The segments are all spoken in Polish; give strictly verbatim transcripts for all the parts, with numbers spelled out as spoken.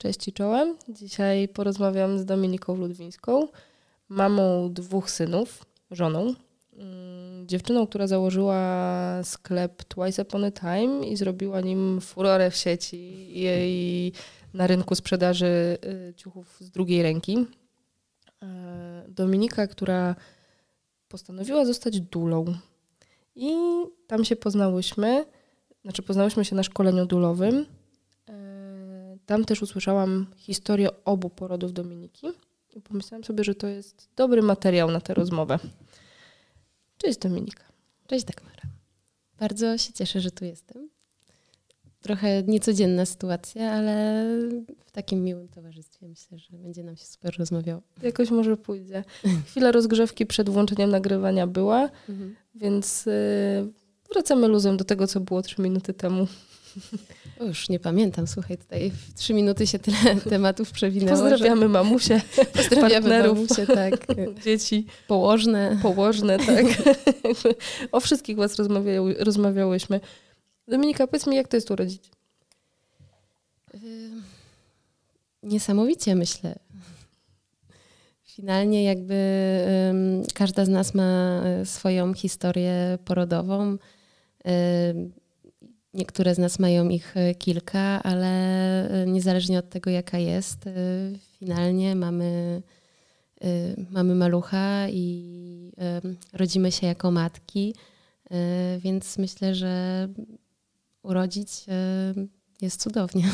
Cześć i czołem. Dzisiaj porozmawiam z Dominiką Ludwińską, mamą dwóch synów, żoną, dziewczyną, która założyła sklep Twice Upon a Time i zrobiła nim furorę w sieci i na rynku sprzedaży ciuchów z drugiej ręki. Dominika, która postanowiła zostać dulą. I tam się poznałyśmy, znaczy poznałyśmy się na szkoleniu dulowym. Tam też usłyszałam historię obu porodów Dominiki i pomyślałam sobie, że to jest dobry materiał na tę rozmowę. Cześć Dominika. Cześć Dagmara. Bardzo się cieszę, że tu jestem. Trochę niecodzienna sytuacja, ale w takim miłym towarzystwie myślę, że będzie nam się super rozmawiało. Jakoś może pójdzie. Chwila rozgrzewki przed włączeniem nagrywania była, mhm. więc yy, wracamy luzem do tego, co było trzy minuty temu. O, już nie pamiętam, słuchaj, tutaj w trzy minuty się tyle tematów przewinęło. Pozdrawiamy że... mamusie, Pozdrawiamy partnerów, mamusie, tak. dzieci. Położne. Położne, tak. O wszystkich was rozmawiały, rozmawiałyśmy. Dominika, powiedz mi, jak to jest urodzić? Yy, niesamowicie, myślę. Finalnie jakby yy, każda z nas ma swoją historię porodową. Yy, Niektóre z nas mają ich kilka, ale niezależnie od tego, jaka jest, finalnie mamy, mamy malucha i rodzimy się jako matki, więc myślę, że urodzić jest cudownie.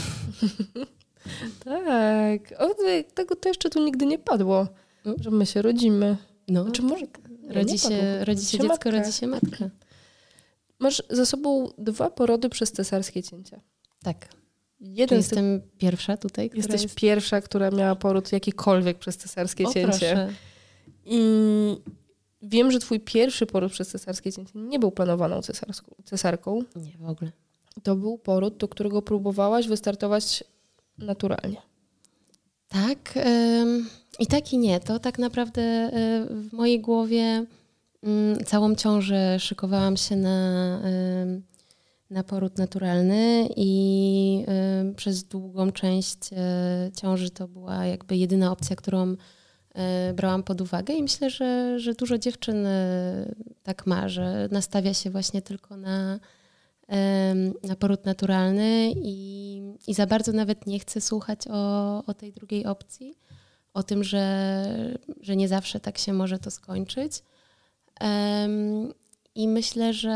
Tak, o, tego to jeszcze tu nigdy nie padło, że my się rodzimy. No, znaczy, może nie, rodzi, nie się, rodzi się dziecko, matka. rodzi się matka. Masz za sobą dwa porody przez cesarskie cięcie. Tak. Jeden jestem ty... pierwsza tutaj. Która Jesteś jest... pierwsza, która miała poród jakikolwiek przez cesarskie o, cięcie. Proszę. I wiem, że twój pierwszy poród przez cesarskie cięcie nie był planowaną cesarską, cesarką. Nie, w ogóle. To był poród, do którego próbowałaś wystartować naturalnie. Tak. Ym, I tak i nie. To tak naprawdę y, w mojej głowie całą ciążę szykowałam się na, na poród naturalny i przez długą część ciąży to była jakby jedyna opcja, którą brałam pod uwagę i myślę, że, że dużo dziewczyn tak ma, że nastawia się właśnie tylko na, na poród naturalny i, i za bardzo nawet nie chce słuchać o, o tej drugiej opcji, o tym, że, że nie zawsze tak się może to skończyć. Um, I myślę, że,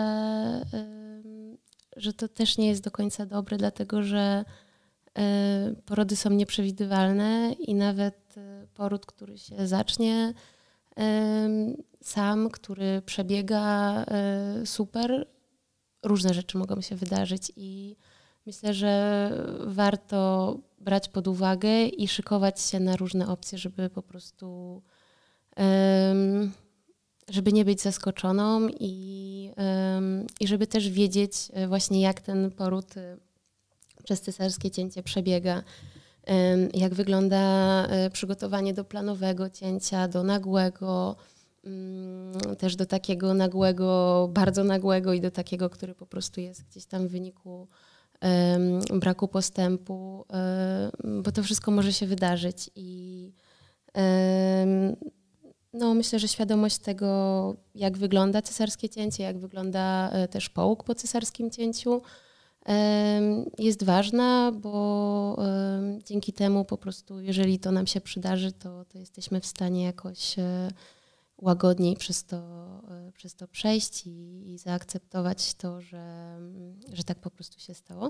um, że to też nie jest do końca dobre, dlatego że um, porody są nieprzewidywalne i nawet um, poród, który się zacznie um, sam, który przebiega um, super, różne rzeczy mogą się wydarzyć i myślę, że warto brać pod uwagę i szykować się na różne opcje, żeby po prostu um, żeby nie być zaskoczoną i, um, i żeby też wiedzieć właśnie, jak ten poród przez cesarskie cięcie przebiega, um, jak wygląda um, przygotowanie do planowego cięcia, do nagłego, um, też do takiego nagłego, bardzo nagłego i do takiego, który po prostu jest gdzieś tam w wyniku um, braku postępu, um, bo to wszystko może się wydarzyć i um, No, myślę, że świadomość tego, jak wygląda cesarskie cięcie, jak wygląda też połóg po cesarskim cięciu, jest ważna, bo dzięki temu po prostu, jeżeli to nam się przydarzy, to, to jesteśmy w stanie jakoś łagodniej przez to, przez to przejść i, i zaakceptować to, że, że tak po prostu się stało.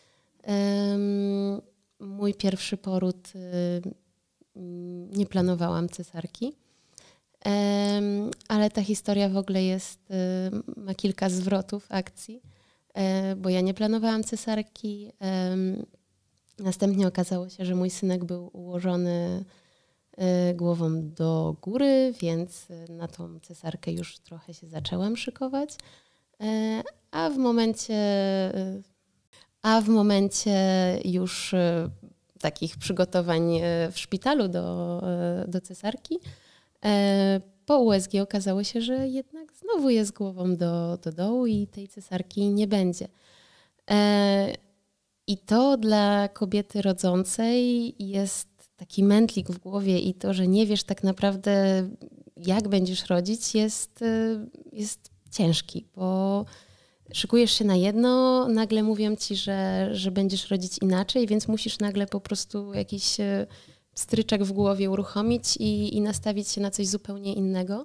Mój pierwszy poród nie planowałam cesarki. Um, ale ta historia w ogóle jest, um, ma kilka zwrotów akcji, um, bo ja nie planowałam cesarki. Um, następnie okazało się, że mój synek był ułożony um, głową do góry, więc na tą cesarkę już trochę się zaczęłam szykować. Um, a w momencie, um, a w momencie już um, takich przygotowań w szpitalu do, um, do cesarki, po U S G okazało się, że jednak znowu jest głową do, do dołu i tej cesarki nie będzie. I to dla kobiety rodzącej jest taki mętlik w głowie i to, że nie wiesz tak naprawdę, jak będziesz rodzić, jest, jest ciężki, bo szykujesz się na jedno, nagle mówią ci, że, że będziesz rodzić inaczej, więc musisz nagle po prostu jakiś stryczek w głowie uruchomić i, i nastawić się na coś zupełnie innego.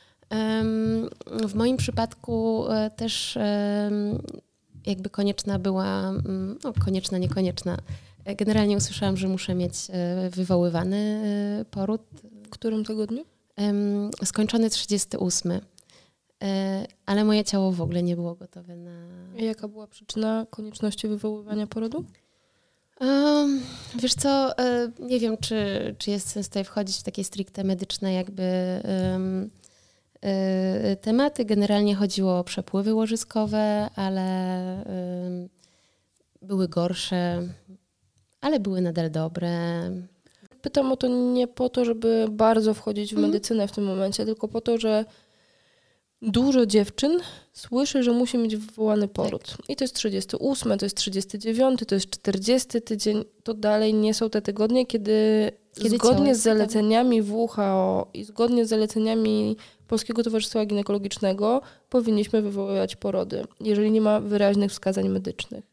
W moim przypadku też jakby konieczna była, no konieczna, niekonieczna. Generalnie usłyszałam, że muszę mieć wywoływany poród. W którym tygodniu? Skończony trzydziesty ósmy. Ale moje ciało w ogóle nie było gotowe na... A jaka była przyczyna konieczności wywoływania porodu? Um, wiesz co, nie wiem, czy, czy jest sens tutaj wchodzić w takie stricte medyczne jakby um, y, tematy. Generalnie chodziło o przepływy łożyskowe, ale um, były gorsze, ale były nadal dobre. Pytam o to nie po to, żeby bardzo wchodzić w Mhm. medycynę w tym momencie, tylko po to, że dużo dziewczyn słyszy, że musi mieć wywołany poród. Tak. I to jest trzydziesty ósmy, to jest trzydziesty dziewiąty, to jest czterdziesty tydzień. To dalej nie są te tygodnie, kiedy, kiedy zgodnie z zaleceniami W H O i zgodnie z zaleceniami Polskiego Towarzystwa Ginekologicznego powinniśmy wywoływać porody, jeżeli nie ma wyraźnych wskazań medycznych.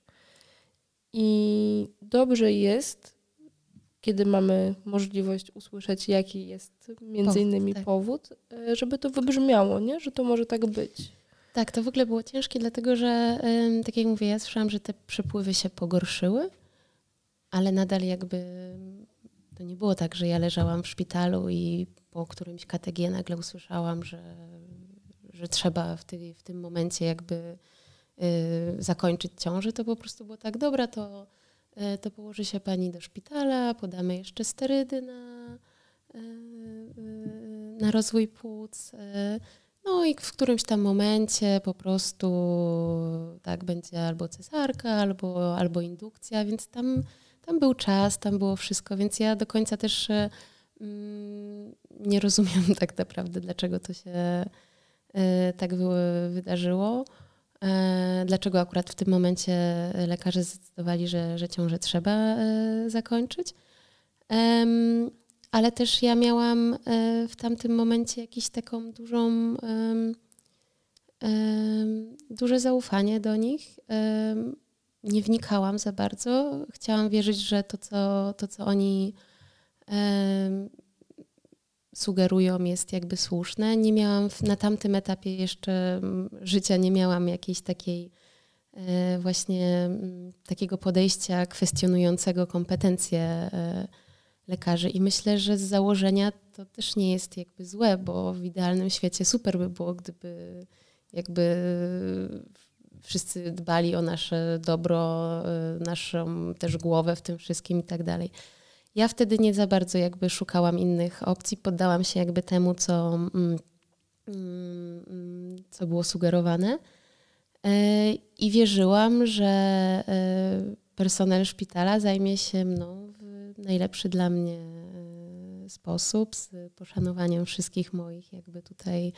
I dobrze jest, kiedy mamy możliwość usłyszeć, jaki jest między innymi tak. powód, żeby to wybrzmiało, nie? Że to może tak być. Tak, to w ogóle było ciężkie, dlatego że, tak jak mówię, ja słyszałam, że te przepływy się pogorszyły, ale nadal jakby to nie było tak, że ja leżałam w szpitalu i po którymś K T G nagle usłyszałam, że, że trzeba w, ty, w tym momencie jakby y, zakończyć ciążę. To po prostu było tak, dobra, to to położy się pani do szpitala, podamy jeszcze sterydy na, na rozwój płuc. No i w którymś tam momencie po prostu tak będzie albo cesarka, albo, albo indukcja, więc tam, tam był czas, tam było wszystko, więc ja do końca też mm, nie rozumiem tak naprawdę, dlaczego to się y, tak wydarzyło. Dlaczego akurat w tym momencie lekarze zdecydowali, że, że ciążę trzeba zakończyć. Ale też ja miałam w tamtym momencie jakąś taką dużą, duże zaufanie do nich. Nie wnikałam za bardzo. Chciałam wierzyć, że to, co, to, co oni sugerują, jest jakby słuszne. Nie miałam na tamtym etapie jeszcze życia, nie miałam jakiejś takiej e, właśnie m, takiego podejścia kwestionującego kompetencje e, lekarzy i myślę, że z założenia to też nie jest jakby złe, bo w idealnym świecie super by było, gdyby jakby wszyscy dbali o nasze dobro, e, naszą też głowę w tym wszystkim i tak dalej. Ja wtedy nie za bardzo jakby szukałam innych opcji, poddałam się jakby temu, co, mm, mm, co było sugerowane e, i wierzyłam, że e, personel szpitala zajmie się mną w najlepszy dla mnie e, sposób, z poszanowaniem wszystkich moich jakby tutaj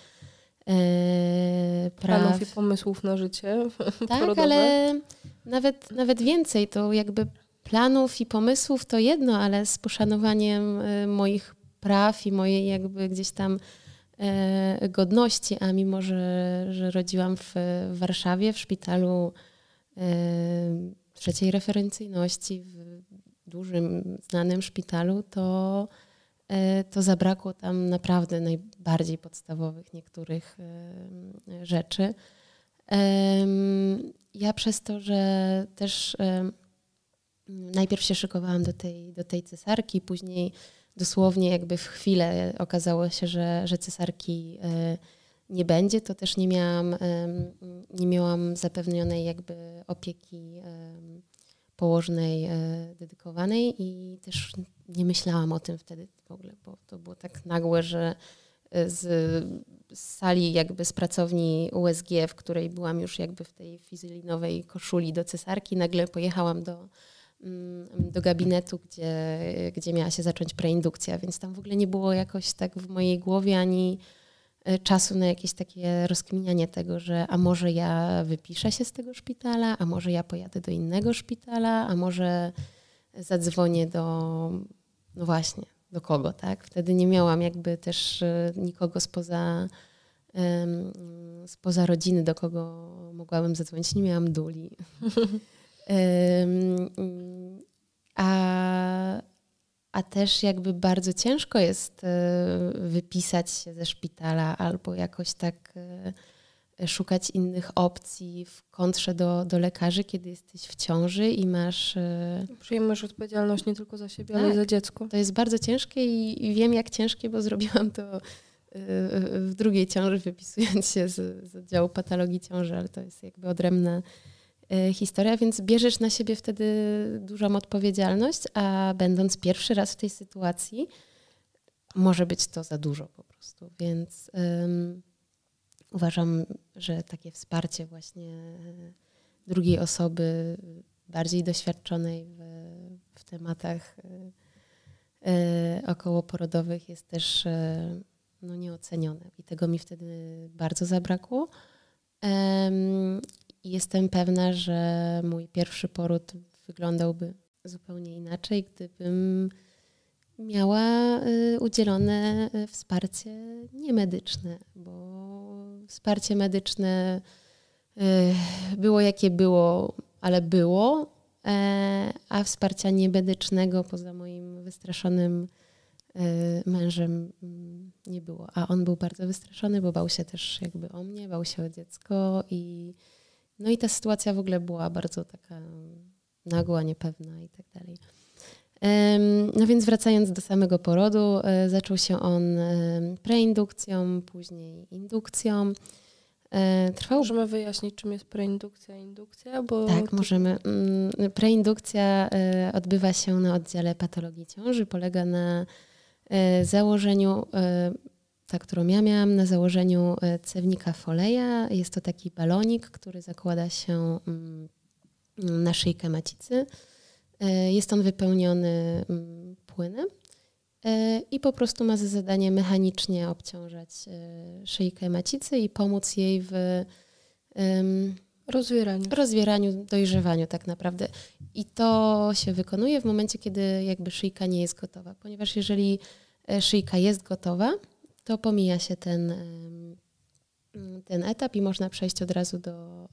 e, praw. Planów i pomysłów na życie tak, porodowe. Ale nawet, nawet więcej, to jakby planów i pomysłów to jedno, ale z poszanowaniem y, moich praw i mojej jakby gdzieś tam y, godności, a mimo, że, że rodziłam w, w Warszawie, w szpitalu y, trzeciej referencyjności, w dużym, znanym szpitalu, to, y, to zabrakło tam naprawdę najbardziej podstawowych niektórych y, rzeczy. Y, ja przez to, że też... Y, Najpierw się szykowałam do tej, do tej cesarki, później dosłownie jakby w chwilę okazało się, że, że cesarki nie będzie, to też nie miałam, nie miałam zapewnionej jakby opieki położnej dedykowanej i też nie myślałam o tym wtedy w ogóle, bo to było tak nagłe, że z, z sali jakby z pracowni U S G, w której byłam już jakby w tej fizylinowej koszuli do cesarki, nagle pojechałam do do gabinetu, gdzie, gdzie miała się zacząć preindukcja, więc tam w ogóle nie było jakoś tak w mojej głowie ani, czasu na jakieś takie rozkminianie tego, że a może ja wypiszę się z tego szpitala, a może ja pojadę do innego szpitala, a może zadzwonię do, no właśnie, do kogo, tak? Wtedy nie miałam jakby też nikogo spoza, um, spoza rodziny, do kogo mogłabym zadzwonić. Nie miałam duli. um, a, a też jakby bardzo ciężko jest wypisać się ze szpitala albo jakoś tak szukać innych opcji w kontrze do, do lekarzy, kiedy jesteś w ciąży i masz... Przyjmujesz odpowiedzialność nie tylko za siebie, tak, ale i za dziecko. To jest bardzo ciężkie i, i wiem jak ciężkie, bo zrobiłam to w drugiej ciąży, wypisując się z, z oddziału patologii ciąży, ale to jest jakby odrębna historia, więc bierzesz na siebie wtedy dużą odpowiedzialność, a będąc pierwszy raz w tej sytuacji, może być to za dużo po prostu, więc um, uważam, że takie wsparcie właśnie drugiej osoby bardziej doświadczonej w, w tematach e, okołoporodowych jest też e, no, nieocenione i tego mi wtedy bardzo zabrakło. Um, Jestem pewna, że mój pierwszy poród wyglądałby zupełnie inaczej, gdybym miała udzielone wsparcie niemedyczne, bo wsparcie medyczne było jakie było, ale było, a wsparcia niemedycznego poza moim wystraszonym mężem nie było. A on był bardzo wystraszony, bo bał się też jakby o mnie, bał się o dziecko i no i ta sytuacja w ogóle była bardzo taka nagła, niepewna i tak dalej. No więc wracając do samego porodu, zaczął się on preindukcją, później indukcją. Trwał... Możemy wyjaśnić, czym jest preindukcja i indukcja? Bo tak, to... możemy. Preindukcja odbywa się na oddziale patologii ciąży, polega na założeniu, ta, którą ja miałam, na założeniu cewnika Foleya. Jest to taki balonik, który zakłada się na szyjkę macicy. Jest on wypełniony płynem i po prostu ma za zadanie mechanicznie obciążać szyjkę macicy i pomóc jej w rozwieraniu. rozwieraniu, dojrzewaniu tak naprawdę. I to się wykonuje w momencie, kiedy jakby szyjka nie jest gotowa, ponieważ jeżeli szyjka jest gotowa, to pomija się ten, ten etap i można przejść od razu do,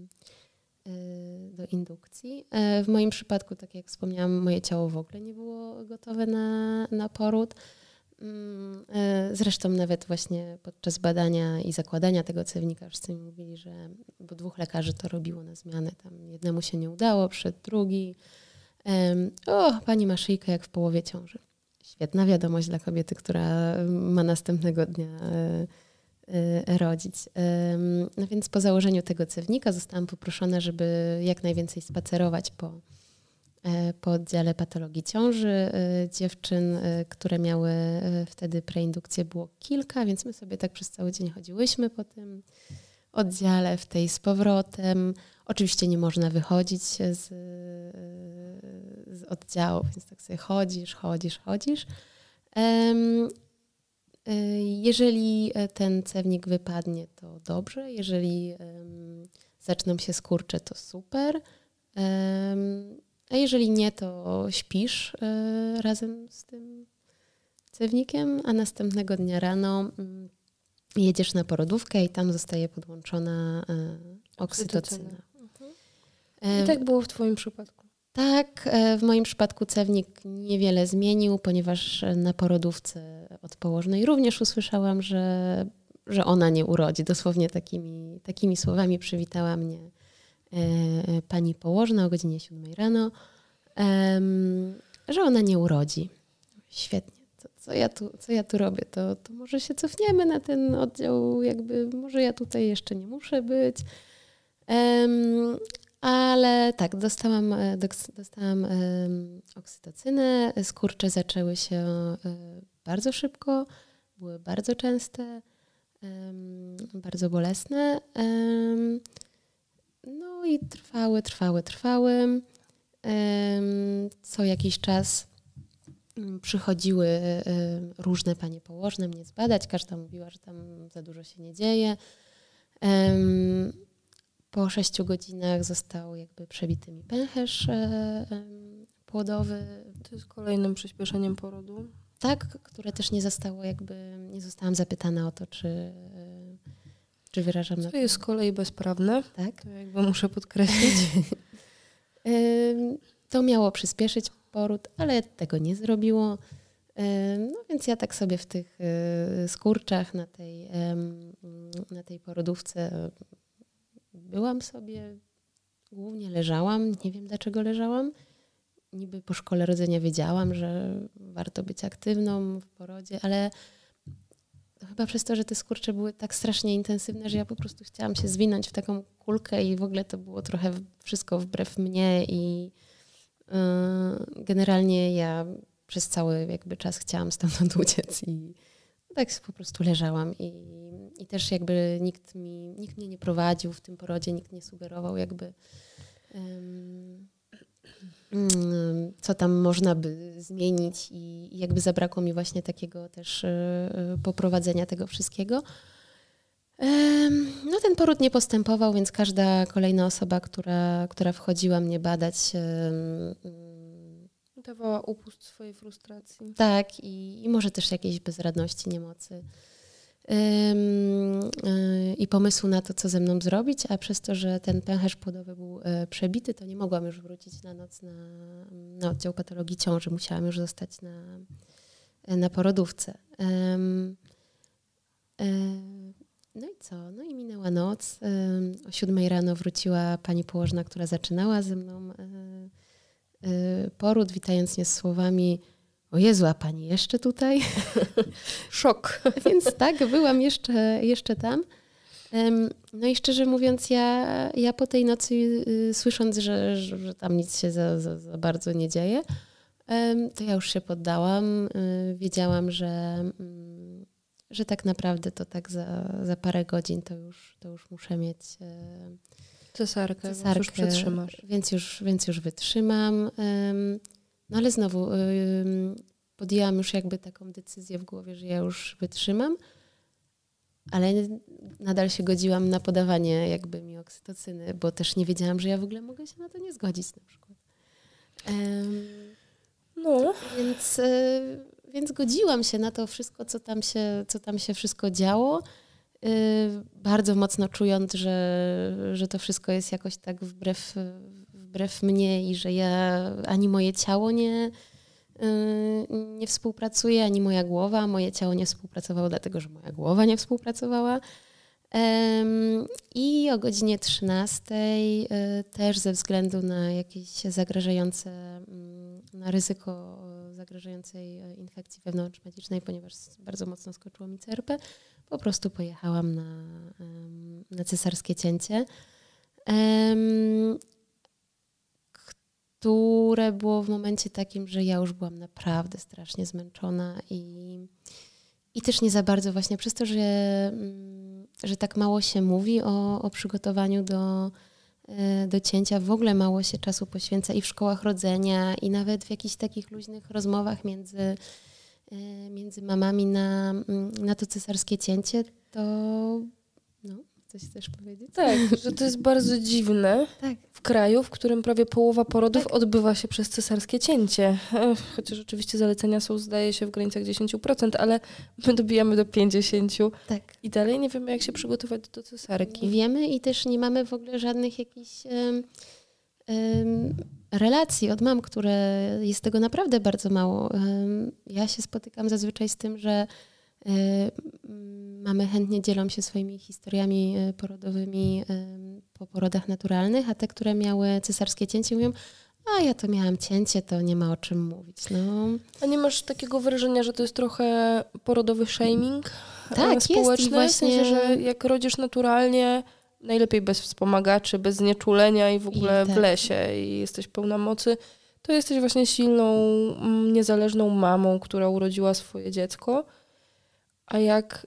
do indukcji. W moim przypadku, tak jak wspomniałam, moje ciało w ogóle nie było gotowe na, na poród. Zresztą nawet właśnie podczas badania i zakładania tego cewnika wszyscy mi mówili, że, bo dwóch lekarzy to robiło na zmianę, tam jednemu się nie udało, przyszedł drugi. O, pani ma szyjkę jak w połowie ciąży. Świetna wiadomość dla kobiety, która ma następnego dnia rodzić. No więc po założeniu tego cewnika zostałam poproszona, żeby jak najwięcej spacerować po, po oddziale patologii ciąży. Dziewczyn, które miały wtedy preindukcję, było kilka, więc my sobie tak przez cały dzień chodziłyśmy po tym oddziale, w tej z powrotem. Oczywiście nie można wychodzić z, z oddziału, więc tak sobie chodzisz, chodzisz, chodzisz. Jeżeli ten cewnik wypadnie, to dobrze. Jeżeli zaczną się skurcze, to super. A jeżeli nie, to śpisz razem z tym cewnikiem, a następnego dnia rano jedziesz na porodówkę i tam zostaje podłączona oksytocyna. I tak było w twoim przypadku? Tak, w moim przypadku cewnik niewiele zmienił, ponieważ na porodówce od położnej również usłyszałam, że, że ona nie urodzi. Dosłownie takimi, takimi słowami przywitała mnie e, pani położna o godzinie siódmej rano, e, że ona nie urodzi. Świetnie. To, co, ja tu, co ja tu robię? To, to może się cofniemy na ten oddział, jakby może ja tutaj jeszcze nie muszę być. E, Ale tak, dostałam, dostałam oksytocynę, skurcze zaczęły się bardzo szybko, były bardzo częste, bardzo bolesne. No i trwały, trwały, trwały. Co jakiś czas przychodziły różne panie położne mnie zbadać. Każda mówiła, że tam za dużo się nie dzieje. Po sześciu godzinach został jakby przebity mi pęcherz płodowy. To jest kolejnym przyspieszeniem porodu. Tak, które też nie zostało jakby, nie zostałam zapytana o to, czy, czy wyrażam Co na to. jest z kolei bezprawne. Tak. To jakby muszę podkreślić. To miało przyspieszyć poród, ale tego nie zrobiło. No więc ja tak sobie w tych skurczach na tej, na tej porodówce byłam sobie, głównie leżałam, nie wiem dlaczego leżałam. Niby po szkole rodzenia wiedziałam, że warto być aktywną w porodzie, ale chyba przez to, że te skurcze były tak strasznie intensywne, że ja po prostu chciałam się zwinąć w taką kulkę i w ogóle to było trochę wszystko wbrew mnie i yy, generalnie ja przez cały jakby czas chciałam stamtąd uciec i tak po prostu leżałam i, i też jakby nikt mi, nikt mnie nie prowadził w tym porodzie, nikt nie sugerował jakby yy, co tam można by zmienić i, i jakby zabrakło mi właśnie takiego też yy, poprowadzenia tego wszystkiego. No ten poród nie postępował, więc każda kolejna osoba, która, która wchodziła mnie badać, dawała upust swojej frustracji. Tak, i, i może też jakiejś bezradności, niemocy. Ym, yy, I pomysłu na to, co ze mną zrobić, a przez to, że ten pęcherz płodowy był y, przebity, to nie mogłam już wrócić na noc na, na oddział patologii ciąży. Musiałam już zostać na, na porodówce. Ym, y, no i co? No i minęła noc. Ym, o siódmej rano wróciła pani położna, która zaczynała ze mną y, y, poród, witając mnie z słowami: o Jezu, a pani jeszcze tutaj? Szok. Więc tak, byłam jeszcze, jeszcze tam. No i szczerze mówiąc, ja, ja po tej nocy, y, słysząc, że, że, że tam nic się za, za, za bardzo nie dzieje, to ja już się poddałam. Y, wiedziałam, że, y, że tak naprawdę to tak za, za parę godzin to już, to już muszę mieć y, cesarkę, cesarkę, więc już przetrzymasz. Więc już, więc już wytrzymam. No ale znowu podjęłam już jakby taką decyzję w głowie, że ja już wytrzymam, ale nadal się godziłam na podawanie jakby mi oksytocyny, bo też nie wiedziałam, że ja w ogóle mogę się na to nie zgodzić na przykład. Um, no. Więc, więc godziłam się na to wszystko, co tam się, co tam się wszystko działo. Bardzo mocno czując, że, że to wszystko jest jakoś tak wbrew, wbrew mnie i że ja ani moje ciało nie, nie współpracuje, ani moja głowa. Moje ciało nie współpracowało, dlatego że moja głowa nie współpracowała. I o godzinie trzynastej też ze względu na jakieś zagrażające, na ryzyko zagrażającej infekcji wewnątrzmacicznej, ponieważ bardzo mocno skoczyło mi C R P, po prostu pojechałam na, na cesarskie cięcie, które było w momencie takim, że ja już byłam naprawdę strasznie zmęczona i, i też nie za bardzo właśnie przez to, że, że tak mało się mówi o, o przygotowaniu do, do cięcia, w ogóle mało się czasu poświęca i w szkołach rodzenia i nawet w jakichś takich luźnych rozmowach między między mamami na, na to cesarskie cięcie, to no, coś chcesz powiedzieć? Tak, że to jest bardzo dziwne tak. w kraju, w którym prawie połowa porodów tak. odbywa się przez cesarskie cięcie. Chociaż oczywiście zalecenia są, zdaje się, w granicach dziesięć procent, ale my dobijamy do pięćdziesiąt procent. Tak. I dalej nie wiemy, jak się przygotować do cesarki. Nie wiemy i też nie mamy w ogóle żadnych jakichś um, um, relacji od mam, które jest tego naprawdę bardzo mało. Ja się spotykam zazwyczaj z tym, że mamy chętnie dzielą się swoimi historiami porodowymi po porodach naturalnych, a te, które miały cesarskie cięcie, mówią: a ja to miałam cięcie, to nie ma o czym mówić. No. A nie masz takiego wrażenia, że to jest trochę porodowy shaming tak, społeczny? Jest i właśnie... W sensie, że jak rodzisz naturalnie, najlepiej bez wspomagaczy, bez znieczulenia i w ogóle I tak. w lesie i jesteś pełna mocy, to jesteś właśnie silną, niezależną mamą, która urodziła swoje dziecko. A jak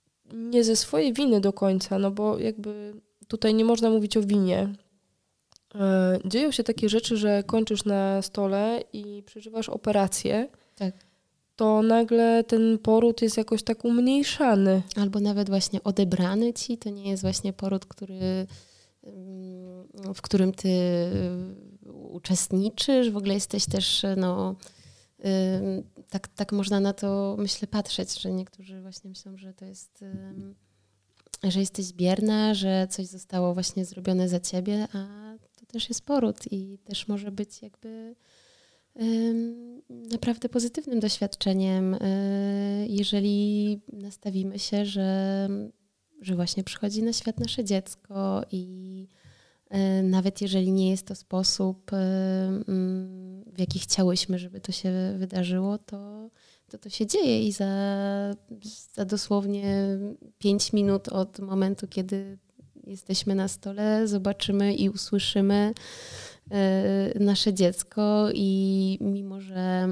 nie ze swojej winy do końca, no bo jakby tutaj nie można mówić o winie, e, dzieją się takie rzeczy, że kończysz na stole i przeżywasz operację, Tak. to nagle ten poród jest jakoś tak umniejszany. Albo nawet właśnie odebrany ci, to nie jest właśnie poród, który, w którym ty uczestniczysz, w ogóle jesteś też, no, tak, tak można na to, myślę, patrzeć, że niektórzy właśnie myślą, że to jest, że jesteś bierna, że coś zostało właśnie zrobione za ciebie, a to też jest poród i też może być jakby naprawdę pozytywnym doświadczeniem, jeżeli nastawimy się, że, że właśnie przychodzi na świat nasze dziecko i nawet jeżeli nie jest to sposób, w jaki chciałyśmy, żeby to się wydarzyło, to to, to się dzieje i za, za dosłownie pięć minut od momentu, kiedy jesteśmy na stole, zobaczymy i usłyszymy nasze dziecko i mimo, że,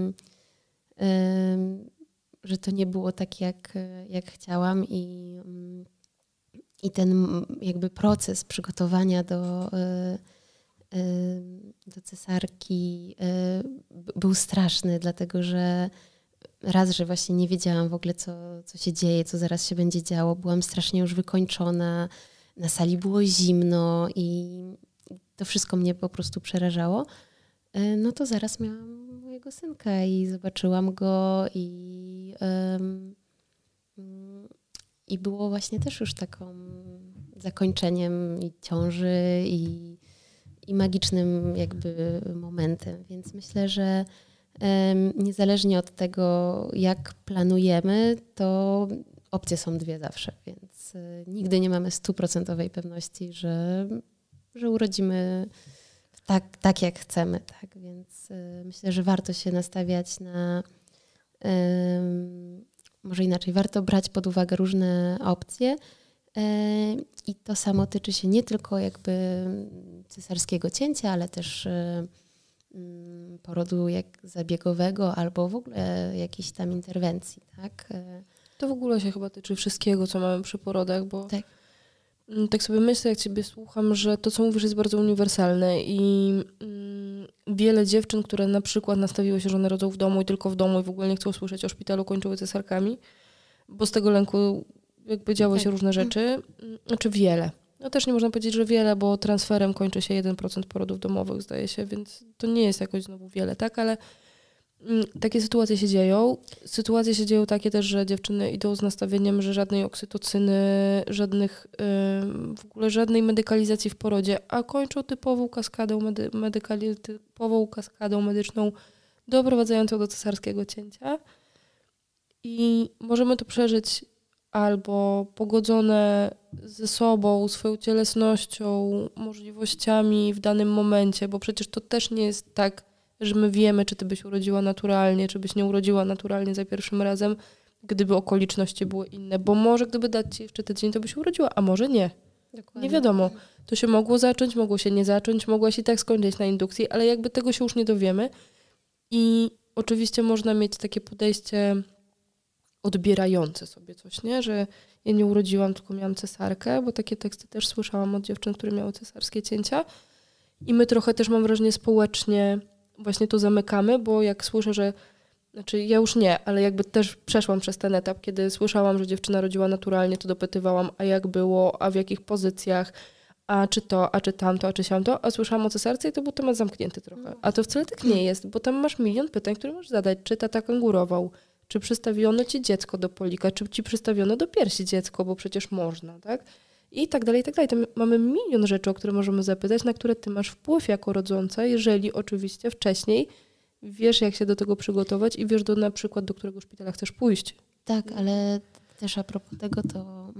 że to nie było tak, jak, jak chciałam i, i ten jakby proces przygotowania do, do cesarki był straszny, dlatego że raz, że właśnie nie wiedziałam w ogóle, co, co się dzieje, co zaraz się będzie działo. Byłam strasznie już wykończona, na sali było zimno i to wszystko mnie po prostu przerażało. No to zaraz miałam mojego synka i zobaczyłam go i, um, i było właśnie też już taką zakończeniem i ciąży i, i magicznym jakby momentem. Więc myślę, że um, niezależnie od tego, jak planujemy, to opcje są dwie zawsze, więc y, nigdy nie mamy stuprocentowej pewności, że że urodzimy tak, tak jak chcemy. Tak? Więc y, myślę, że warto się nastawiać na, y, może inaczej, warto brać pod uwagę różne opcje y, i to samo tyczy się nie tylko jakby cesarskiego cięcia, ale też y, y, porodu jak zabiegowego albo w ogóle jakiejś tam interwencji. Tak? To w ogóle się chyba tyczy wszystkiego, co mamy przy porodach, bo tak. Tak sobie myślę, jak ciebie słucham, że to, co mówisz, jest bardzo uniwersalne i mm, wiele dziewczyn, które na przykład nastawiły się, że one rodzą w domu i tylko w domu i w ogóle nie chcą słyszeć o szpitalu, kończyły cesarkami, bo z tego lęku jakby działy tak. się różne rzeczy. Znaczy wiele. No też nie można powiedzieć, że wiele, bo transferem kończy się jeden procent porodów domowych, zdaje się, więc to nie jest jakoś znowu wiele, tak? Ale takie sytuacje się dzieją. Sytuacje się dzieją takie też, że dziewczyny idą z nastawieniem, że żadnej oksytocyny, żadnych, yy, w ogóle żadnej medykalizacji w porodzie, a kończą typową kaskadą, medy- medykali- typową kaskadą medyczną doprowadzającą do cesarskiego cięcia. I możemy to przeżyć albo pogodzone ze sobą, swoją cielesnością, możliwościami w danym momencie, bo przecież to też nie jest tak, że my wiemy, czy ty byś urodziła naturalnie, czy byś nie urodziła naturalnie za pierwszym razem, gdyby okoliczności były inne. Bo może gdyby dać ci jeszcze tydzień, to byś urodziła, a może nie. Dokładnie. Nie wiadomo. To się mogło zacząć, mogło się nie zacząć, mogłaś i tak skończyć na indukcji, ale jakby tego się już nie dowiemy. I oczywiście można mieć takie podejście odbierające sobie coś, nie? Że ja nie urodziłam, tylko miałam cesarkę, bo takie teksty też słyszałam od dziewczyn, które miały cesarskie cięcia. I my trochę też, mam wrażenie, społecznie właśnie to zamykamy, bo jak słyszę, że, znaczy ja już nie, ale jakby też przeszłam przez ten etap, kiedy słyszałam, że dziewczyna rodziła naturalnie, to dopytywałam, a jak było, a w jakich pozycjach, a czy to, a czy tamto, a czy siamto, a słyszałam o cesarce i to był temat zamknięty trochę. A to wcale tak nie jest, bo tam masz milion pytań, które możesz zadać. Czy tata kangurował, czy przystawiono ci dziecko do polika, czy ci przystawiono do piersi dziecko, bo przecież można, tak? I tak dalej, i tak dalej. Tam mamy milion rzeczy, o które możemy zapytać, na które ty masz wpływ jako rodząca, jeżeli oczywiście wcześniej wiesz, jak się do tego przygotować i wiesz do, na przykład, do którego szpitala chcesz pójść. Tak, ale też a propos tego, to,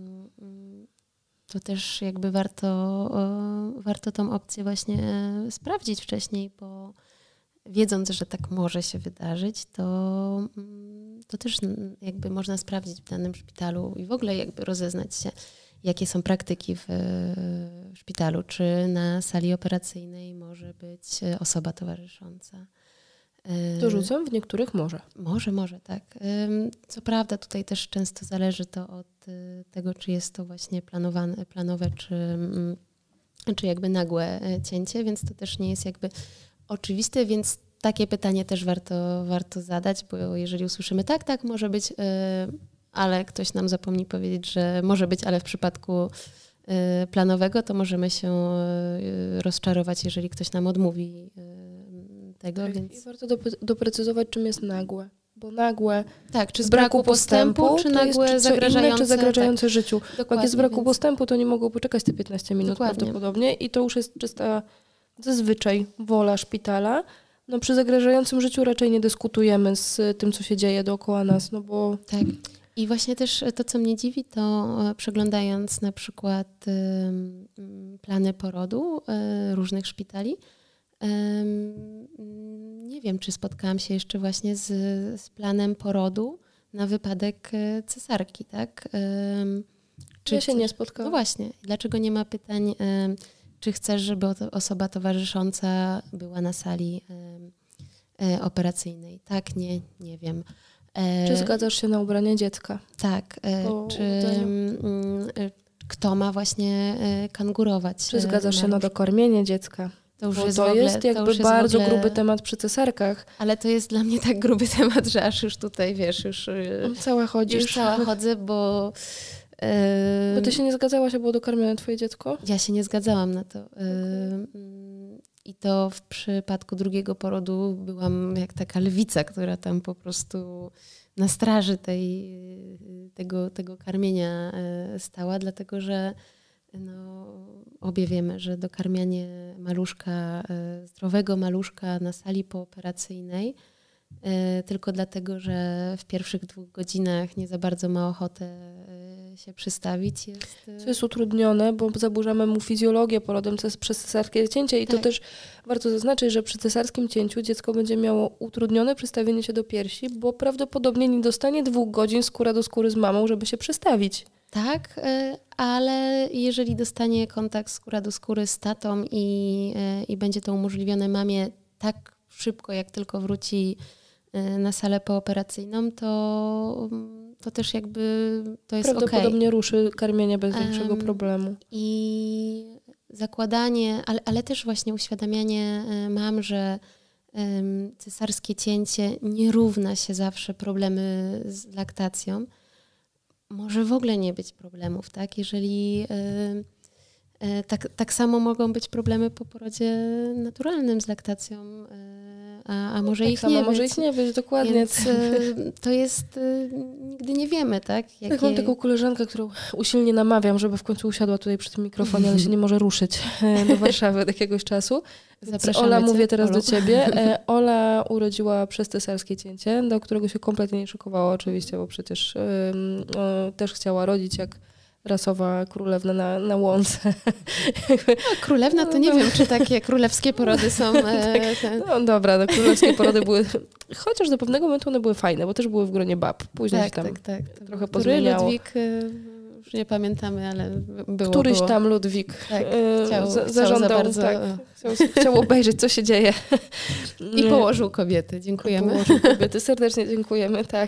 to też jakby warto, warto tą opcję właśnie sprawdzić wcześniej, bo wiedząc, że tak może się wydarzyć, to, to też jakby można sprawdzić w danym szpitalu i w ogóle jakby rozeznać się, jakie są praktyki w szpitalu, czy na sali operacyjnej może być osoba towarzysząca. Dorzucam, w niektórych może. Może, może, tak. Co prawda tutaj też często zależy to od tego, czy jest to właśnie planowane, planowe, czy, czy jakby nagłe cięcie, więc to też nie jest jakby oczywiste, więc takie pytanie też warto, warto zadać, bo jeżeli usłyszymy tak, tak, może być, ale ktoś nam zapomni powiedzieć, że może być, ale w przypadku planowego, to możemy się rozczarować, jeżeli ktoś nam odmówi tego. Tak, więc... i warto dopy- doprecyzować, czym jest nagłe. Bo nagłe tak, czy z braku, braku postępu, postępu czy nagłe jest, czy zagrażające, inne, czy zagrażające tak. życiu. Dokładnie, Jak jest z braku więc... postępu, to nie mogą poczekać te piętnaście minut Dokładnie. Prawdopodobnie i to już jest czysta zazwyczaj wola szpitala. No przy zagrażającym życiu raczej nie dyskutujemy z tym, co się dzieje dookoła nas, no bo... Tak. I właśnie też to, co mnie dziwi, to przeglądając na przykład y, plany porodu y, różnych szpitali, y, nie wiem, czy spotkałam się jeszcze właśnie z, z planem porodu na wypadek cesarki, tak? Y, czy ja się chcesz... nie spotkałam. No właśnie. Dlaczego nie ma pytań, y, czy chcesz, żeby osoba towarzysząca była na sali y, y, operacyjnej? Tak, nie, nie wiem. Czy zgadzasz się na ubranie dziecka? Tak. Czy m, kto ma właśnie kangurować? Czy zgadzasz się na dokarmienie dziecka? To już Bo jest, to ogóle, jest jakby to już bardzo jest ogóle... gruby temat przy cesarkach. Ale to jest dla mnie tak gruby temat, że aż już tutaj, wiesz, już... Cała chodzisz. Już cała chodzę, bo... Bo ty się nie zgadzałaś, a było dokarmione twoje dziecko? Ja się nie zgadzałam na to. Okay. I to w przypadku drugiego porodu byłam jak taka lwica, która tam po prostu na straży tej, tego, tego karmienia stała, dlatego że no, obie wiemy, że dokarmianie maluszka, zdrowego maluszka na sali pooperacyjnej tylko dlatego, że w pierwszych dwóch godzinach nie za bardzo ma ochotę się przystawić. Jest... Co jest utrudnione, bo zaburzamy mu fizjologię porodem przez cesarskie cięcie i tak. To też warto zaznaczyć, że przy cesarskim cięciu dziecko będzie miało utrudnione przystawienie się do piersi, bo prawdopodobnie nie dostanie dwóch godzin skóra do skóry z mamą, żeby się przystawić. Tak, ale jeżeli dostanie kontakt skóra do skóry z tatą i, i będzie to umożliwione mamie tak szybko, jak tylko wróci na salę pooperacyjną, to, to też jakby to jest okej. Prawdopodobnie ruszy karmienie bez większego um, problemu. I zakładanie, ale, ale też właśnie uświadamianie mam, że um, cesarskie cięcie nie równa się zawsze problemy z laktacją. Może w ogóle nie być problemów, tak? Jeżeli y, y, tak, tak samo mogą być problemy po porodzie naturalnym z laktacją, y, a, a może tak ich samo nie może być. ich nie być, dokładnie. Więc y, to jest, y, nigdy nie wiemy, tak? Jakie... Tak, mam taką koleżankę, którą usilnie namawiam, żeby w końcu usiadła tutaj przy tym mikrofonie, ale się nie może ruszyć do Warszawy od jakiegoś czasu. Zapraszamy Ola, cię, mówię teraz Olu. do ciebie. Ola urodziła przez cesarskie cięcie, do którego się kompletnie nie szykowała oczywiście, bo przecież um, o, też chciała rodzić jak rasowa królewna na, na łące. No, królewna to nie wiem, czy takie królewskie porody są. tak, no dobra, no, królewskie porody były, chociaż do pewnego momentu one były fajne, bo też były w gronie bab. Później tak, się tam tak, tak. trochę pozmieniało. Ludwik, już nie pamiętamy, ale było. Któryś było. tam Ludwik tak, chciał, za, chciał zażądał, za bardzo. Tak, chciał, chciał obejrzeć, co się dzieje. I położył kobiety. Dziękujemy. Położył kobiety. Serdecznie dziękujemy, tak.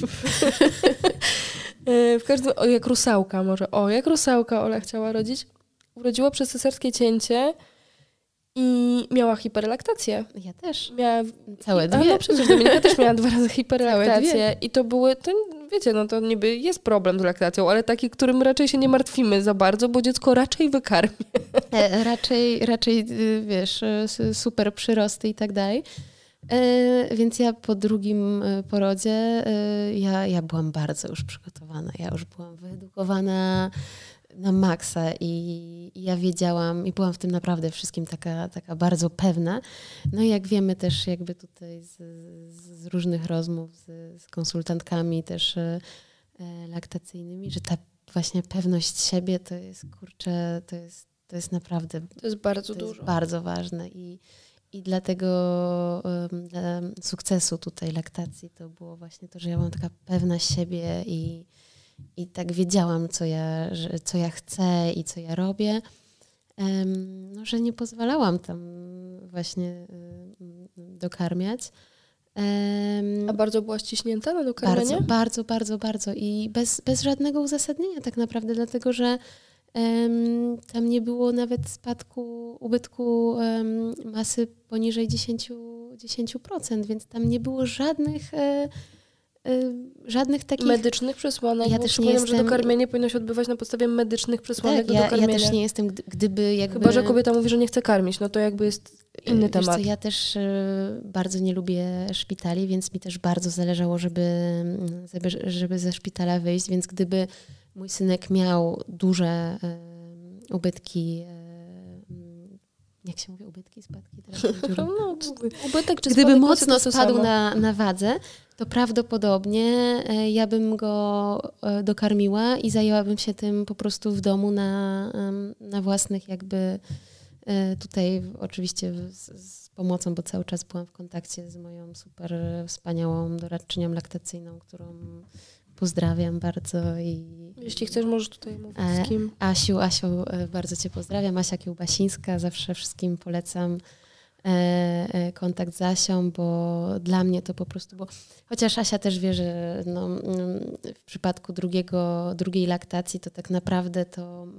W każdym razie, jak rusałka może. O, jak rusałka Ola chciała rodzić. Urodziła przez cesarskie cięcie i miała hiperlaktację. Ja też. Miała... Całe dwie. A no przecież Dominika też miała dwa razy hiperlaktację. I to były, to wiecie, no to niby jest problem z laktacją, ale taki, którym raczej się nie martwimy za bardzo, bo dziecko raczej wykarmi. E, raczej, raczej, wiesz, super przyrosty i tak dalej. E, więc ja po drugim porodzie, e, ja, ja byłam bardzo już przygotowana. Ja już byłam wyedukowana na maksa i, i ja wiedziałam i byłam w tym naprawdę wszystkim taka, taka bardzo pewna. No i jak wiemy też jakby tutaj z, z różnych rozmów z, z konsultantkami też e, laktacyjnymi, że ta właśnie pewność siebie to jest, kurczę, to jest, to jest naprawdę... To jest bardzo to dużo. Jest bardzo ważne i I dlatego um, dla sukcesu tutaj laktacji to było właśnie to, że ja byłam taka pewna siebie i, i tak wiedziałam, co ja, że, co ja chcę i co ja robię, um, no, że nie pozwalałam tam właśnie um, dokarmiać. Um, A bardzo była ściśnięta na dokarmianie? Bardzo, bardzo, bardzo, bardzo. I bez, bez żadnego uzasadnienia tak naprawdę, dlatego że Um, tam nie było nawet spadku, ubytku um, masy poniżej dziesięć procent, więc tam nie było żadnych e, e, żadnych takich... Medycznych przesłanek, ja bo też nie jestem... jestem... że dokarmienie powinno się odbywać na podstawie medycznych przesłanek tak, do ja, dokarmienia. ja też nie jestem, gdyby jakby... Chyba że kobieta mówi, że nie chce karmić, no to jakby jest inny Wiesz temat. co, ja też y, bardzo nie lubię szpitali, więc mi też bardzo zależało, żeby, żeby, żeby ze szpitala wyjść, więc gdyby mój synek miał duże y, ubytki, y, jak się mówi, ubytki, spadki? Teraz no, ubytek czy gdyby spadek mocno to spadł samo. na, na wadze, to prawdopodobnie y, ja bym go y, dokarmiła i zajęłabym się tym po prostu w domu na, y, na własnych jakby tutaj oczywiście z, z pomocą, bo cały czas byłam w kontakcie z moją super wspaniałą doradczynią laktacyjną, którą pozdrawiam bardzo. I Jeśli chcesz, możesz tutaj mówić z kim. Asiu, Asiu, bardzo cię pozdrawiam. Asia Kiełbasińska, zawsze wszystkim polecam kontakt z Asią, bo dla mnie to po prostu, bo chociaż Asia też wie, że no, w przypadku drugiego, drugiej laktacji to tak naprawdę to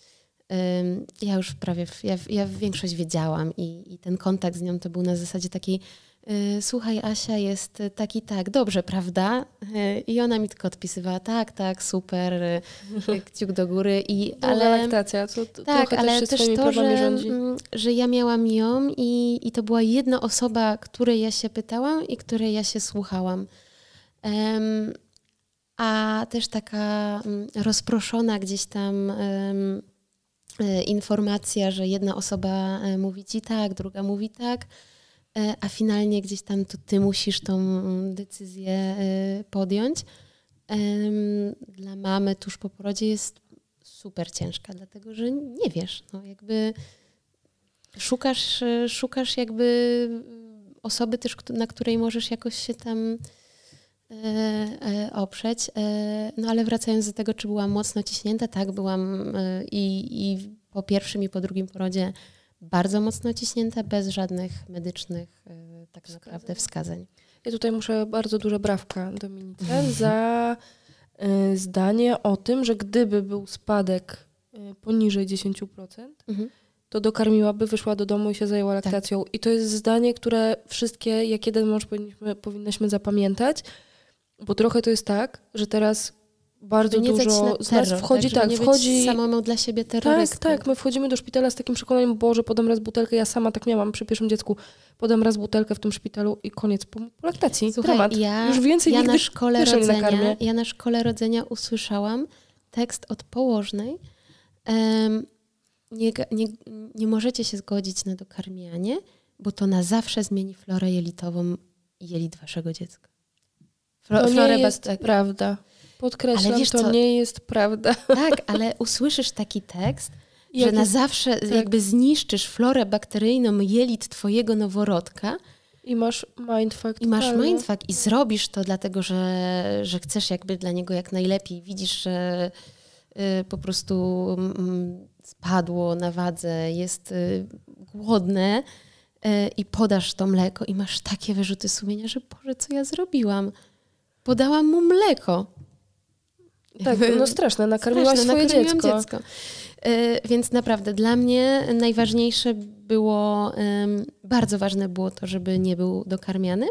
ja już prawie, ja, ja większość wiedziałam i, i ten kontakt z nią to był na zasadzie takiej y, słuchaj, Asia jest tak i tak, dobrze, prawda? Y, I ona mi tylko odpisywała, tak, tak, super, y, kciuk do góry. I, ale laktacja, co to, tak, ale też, też to, że, że ja miałam ją i, i to była jedna osoba, której ja się pytałam i której ja się słuchałam. Um, a też taka um, rozproszona gdzieś tam um, informacja, że jedna osoba mówi ci tak, druga mówi tak, a finalnie gdzieś tam to ty musisz tą decyzję podjąć. Dla mamy tuż po porodzie jest super ciężka, dlatego że nie wiesz, no jakby szukasz, szukasz jakby osoby też, na której możesz jakoś się tam oprzeć. No ale wracając do tego, czy byłam mocno ciśnięta, tak, byłam i, i po pierwszym i po drugim porodzie bardzo mocno ciśnięta, bez żadnych medycznych tak wskazań. naprawdę wskazań. Ja tutaj muszę bardzo duże brawka Dominice za y, zdanie o tym, że gdyby był spadek y, poniżej dziesięć procent, mhm. to dokarmiłaby, wyszła do domu i się zajęła laktacją. Tak. I to jest zdanie, które wszystkie, jak jeden mąż powinniśmy, powinnyśmy zapamiętać, bo trochę to jest tak, że teraz bardzo dużo z nas wchodzi, tak, tak wchodzi... samemu dla siebie terrorystką. Tak, tak, my wchodzimy do szpitala z takim przekonaniem, Boże, podam raz butelkę, ja sama tak miałam przy pierwszym dziecku, podam raz butelkę w tym szpitalu i koniec po, po laktacji. Słuchaj, dramat. Ja, Już więcej ja nigdy na szkole nie rodzenia, Ja na szkole rodzenia usłyszałam tekst od położnej, um, nie, nie, nie możecie się zgodzić na dokarmianie, bo to na zawsze zmieni florę jelitową jelit waszego dziecka. Flo, to nie jest tak, prawda. Podkreślam, wiesz, to co? nie jest prawda. Tak, ale usłyszysz taki tekst, Jak że na jest, zawsze tak. jakby zniszczysz florę bakteryjną jelit twojego noworodka. I masz mindfuck. I masz mindfuck i zrobisz to dlatego, że, że chcesz jakby dla niego jak najlepiej. Widzisz, że y, po prostu y, spadło na wadze, jest y, głodne y, i podasz to mleko i masz takie wyrzuty sumienia, że Boże, co ja zrobiłam? Podałam mu mleko. Tak, no straszne, nakarmiłaś straszne, swoje dziecko. dziecko. Yy, więc naprawdę dla mnie najważniejsze było, yy, bardzo ważne było to, żeby nie był dokarmiany.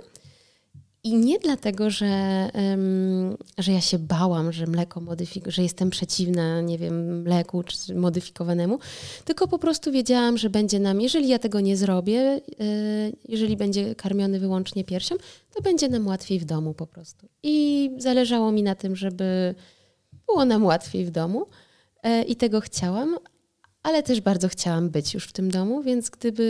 I nie dlatego, że, yy, że ja się bałam, że mleko modyfik- że jestem przeciwna, nie wiem, mleku czy modyfikowanemu, tylko po prostu wiedziałam, że będzie nam, jeżeli ja tego nie zrobię, yy, jeżeli będzie karmiony wyłącznie piersią, to będzie nam łatwiej w domu po prostu. I zależało mi na tym, żeby było nam łatwiej w domu e, i tego chciałam, ale też bardzo chciałam być już w tym domu, więc gdyby,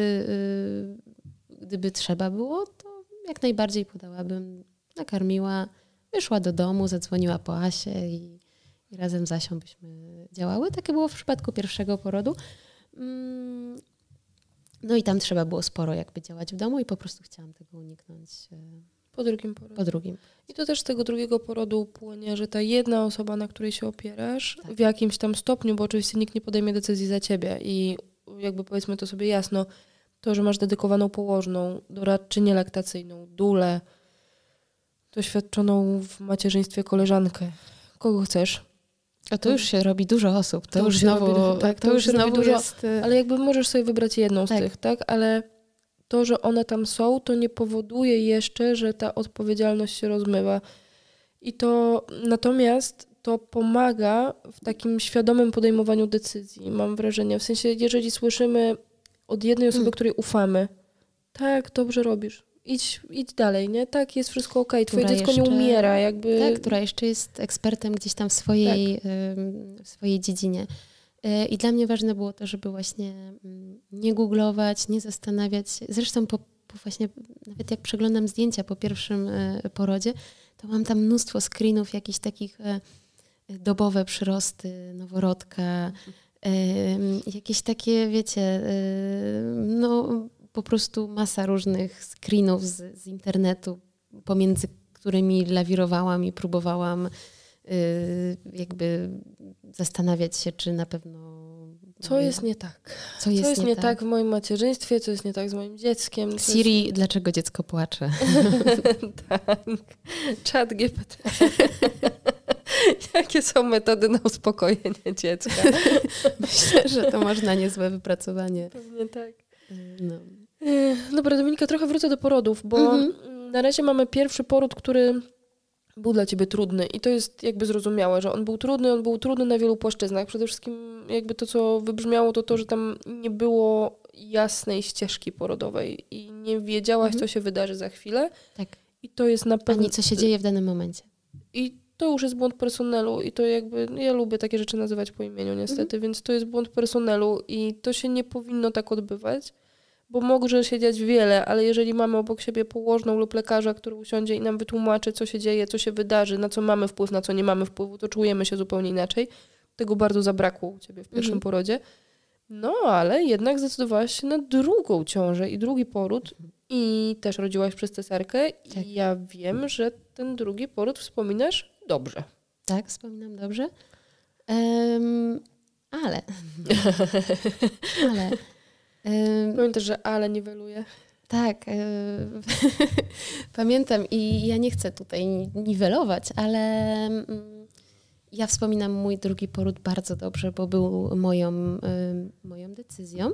y, gdyby trzeba było, to jak najbardziej podałabym, nakarmiła, wyszła do domu, zadzwoniła po Asię i, i razem z Asią byśmy działały. Takie było w przypadku pierwszego porodu. Mm, no i tam trzeba było sporo jakby działać w domu i po prostu chciałam tego uniknąć. Po drugim porodzie. Po drugim. I to też z tego drugiego porodu płynie, że ta jedna osoba, na której się opierasz, tak. w jakimś tam stopniu, bo oczywiście nikt nie podejmie decyzji za ciebie i jakby powiedzmy to sobie jasno, to, że masz dedykowaną położną, doradczynię laktacyjną, dulę, doświadczoną w macierzyństwie koleżankę, kogo chcesz, A to już się robi dużo osób. To, To już już się znowu, robi- tak, to to już już się robi znowu dużo, jest... y, Ale jakby możesz sobie wybrać jedną z Tak. tych, tak? Ale to, że one tam są, to nie powoduje jeszcze, że ta odpowiedzialność się rozmywa. I to natomiast to pomaga w takim świadomym podejmowaniu decyzji, mam wrażenie. W sensie, jeżeli słyszymy od jednej osoby, Mm. której ufamy, tak, dobrze robisz, idź, idź dalej, nie? Tak, jest wszystko okej, twoje Która dziecko nie jeszcze- umiera, jakby... Tak, która jeszcze jest ekspertem gdzieś tam w swojej, ym, w swojej dziedzinie. Y, I dla mnie ważne było to, żeby właśnie mm, nie googlować, nie zastanawiać się. Zresztą po, po właśnie, nawet jak przeglądam zdjęcia po pierwszym y, porodzie, to mam tam mnóstwo screenów, jakichś takich y, dobowe przyrosty, noworodka, y, jakieś takie, wiecie, y, no po prostu masa różnych screenów z, z internetu, pomiędzy którymi lawirowałam i próbowałam y, jakby zastanawiać się, czy na pewno... Co jest nie tak? Co jest, Co jest nie, nie tak? tak w moim macierzyństwie, co jest nie tak z moim dzieckiem? co Siri, jest... dlaczego dziecko płacze? Tak. Czat G P T. Jakie są metody na uspokojenie dziecka? Myślę, że to można niezłe wypracowanie. Pewnie tak. No. Ech, Dobra, Dominika, trochę wrócę do porodów, bo Mhm. na razie mamy pierwszy poród, który był dla ciebie trudny i to jest jakby zrozumiałe, że on był trudny, on był trudny na wielu płaszczyznach. Przede wszystkim jakby to, co wybrzmiało, to to, że tam nie było jasnej ścieżki porodowej i nie wiedziałaś, Mhm. co się wydarzy za chwilę Tak. i to jest na pewno... Ani co się dzieje w danym momencie. I to już jest błąd personelu i to jakby, ja lubię takie rzeczy nazywać po imieniu niestety, Mhm. więc to jest błąd personelu i to się nie powinno tak odbywać, bo może się dziać wiele, ale jeżeli mamy obok siebie położną lub lekarza, który usiądzie i nam wytłumaczy, co się dzieje, co się wydarzy, na co mamy wpływ, na co nie mamy wpływu, to czujemy się zupełnie inaczej. Tego bardzo zabrakło u ciebie w pierwszym Mhm. porodzie. No, ale jednak zdecydowałaś się na drugą ciążę i drugi poród i też rodziłaś przez cesarkę Tak. i ja wiem, że ten drugi poród wspominasz dobrze. Tak, wspominam dobrze. Em, ale... ale... em, Pamiętasz, że ale niweluje. Tak, e, pamiętam i ja nie chcę tutaj niwelować, ale mm, ja wspominam mój drugi poród bardzo dobrze, bo był moją, em, moją decyzją.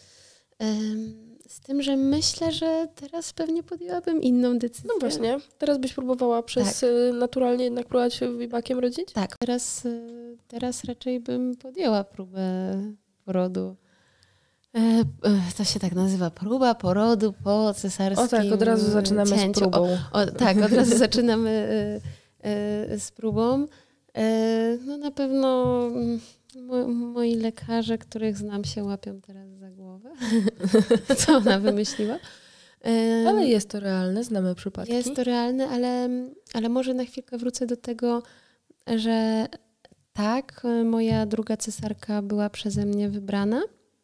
Em, Z tym, że myślę, że teraz pewnie podjęłabym inną decyzję. No właśnie, teraz byś próbowała przez y, naturalnie jednak próbować wibakiem rodzić? Tak, teraz, e, teraz raczej bym podjęła próbę porodu. E, e, To się tak nazywa, próba porodu po cesarskim O tak, od razu zaczynamy cięciu. z próbą. O, o, tak, od razu zaczynamy e, e, z próbą. E, no na pewno mm, mo, moi lekarze, których znam, się łapią teraz za głowę. Co ona wymyśliła? E, Ale jest to realne, znamy przypadki. jest to realne, ale, ale może na chwilkę wrócę do tego, że tak, moja druga cesarka była przeze mnie wybrana,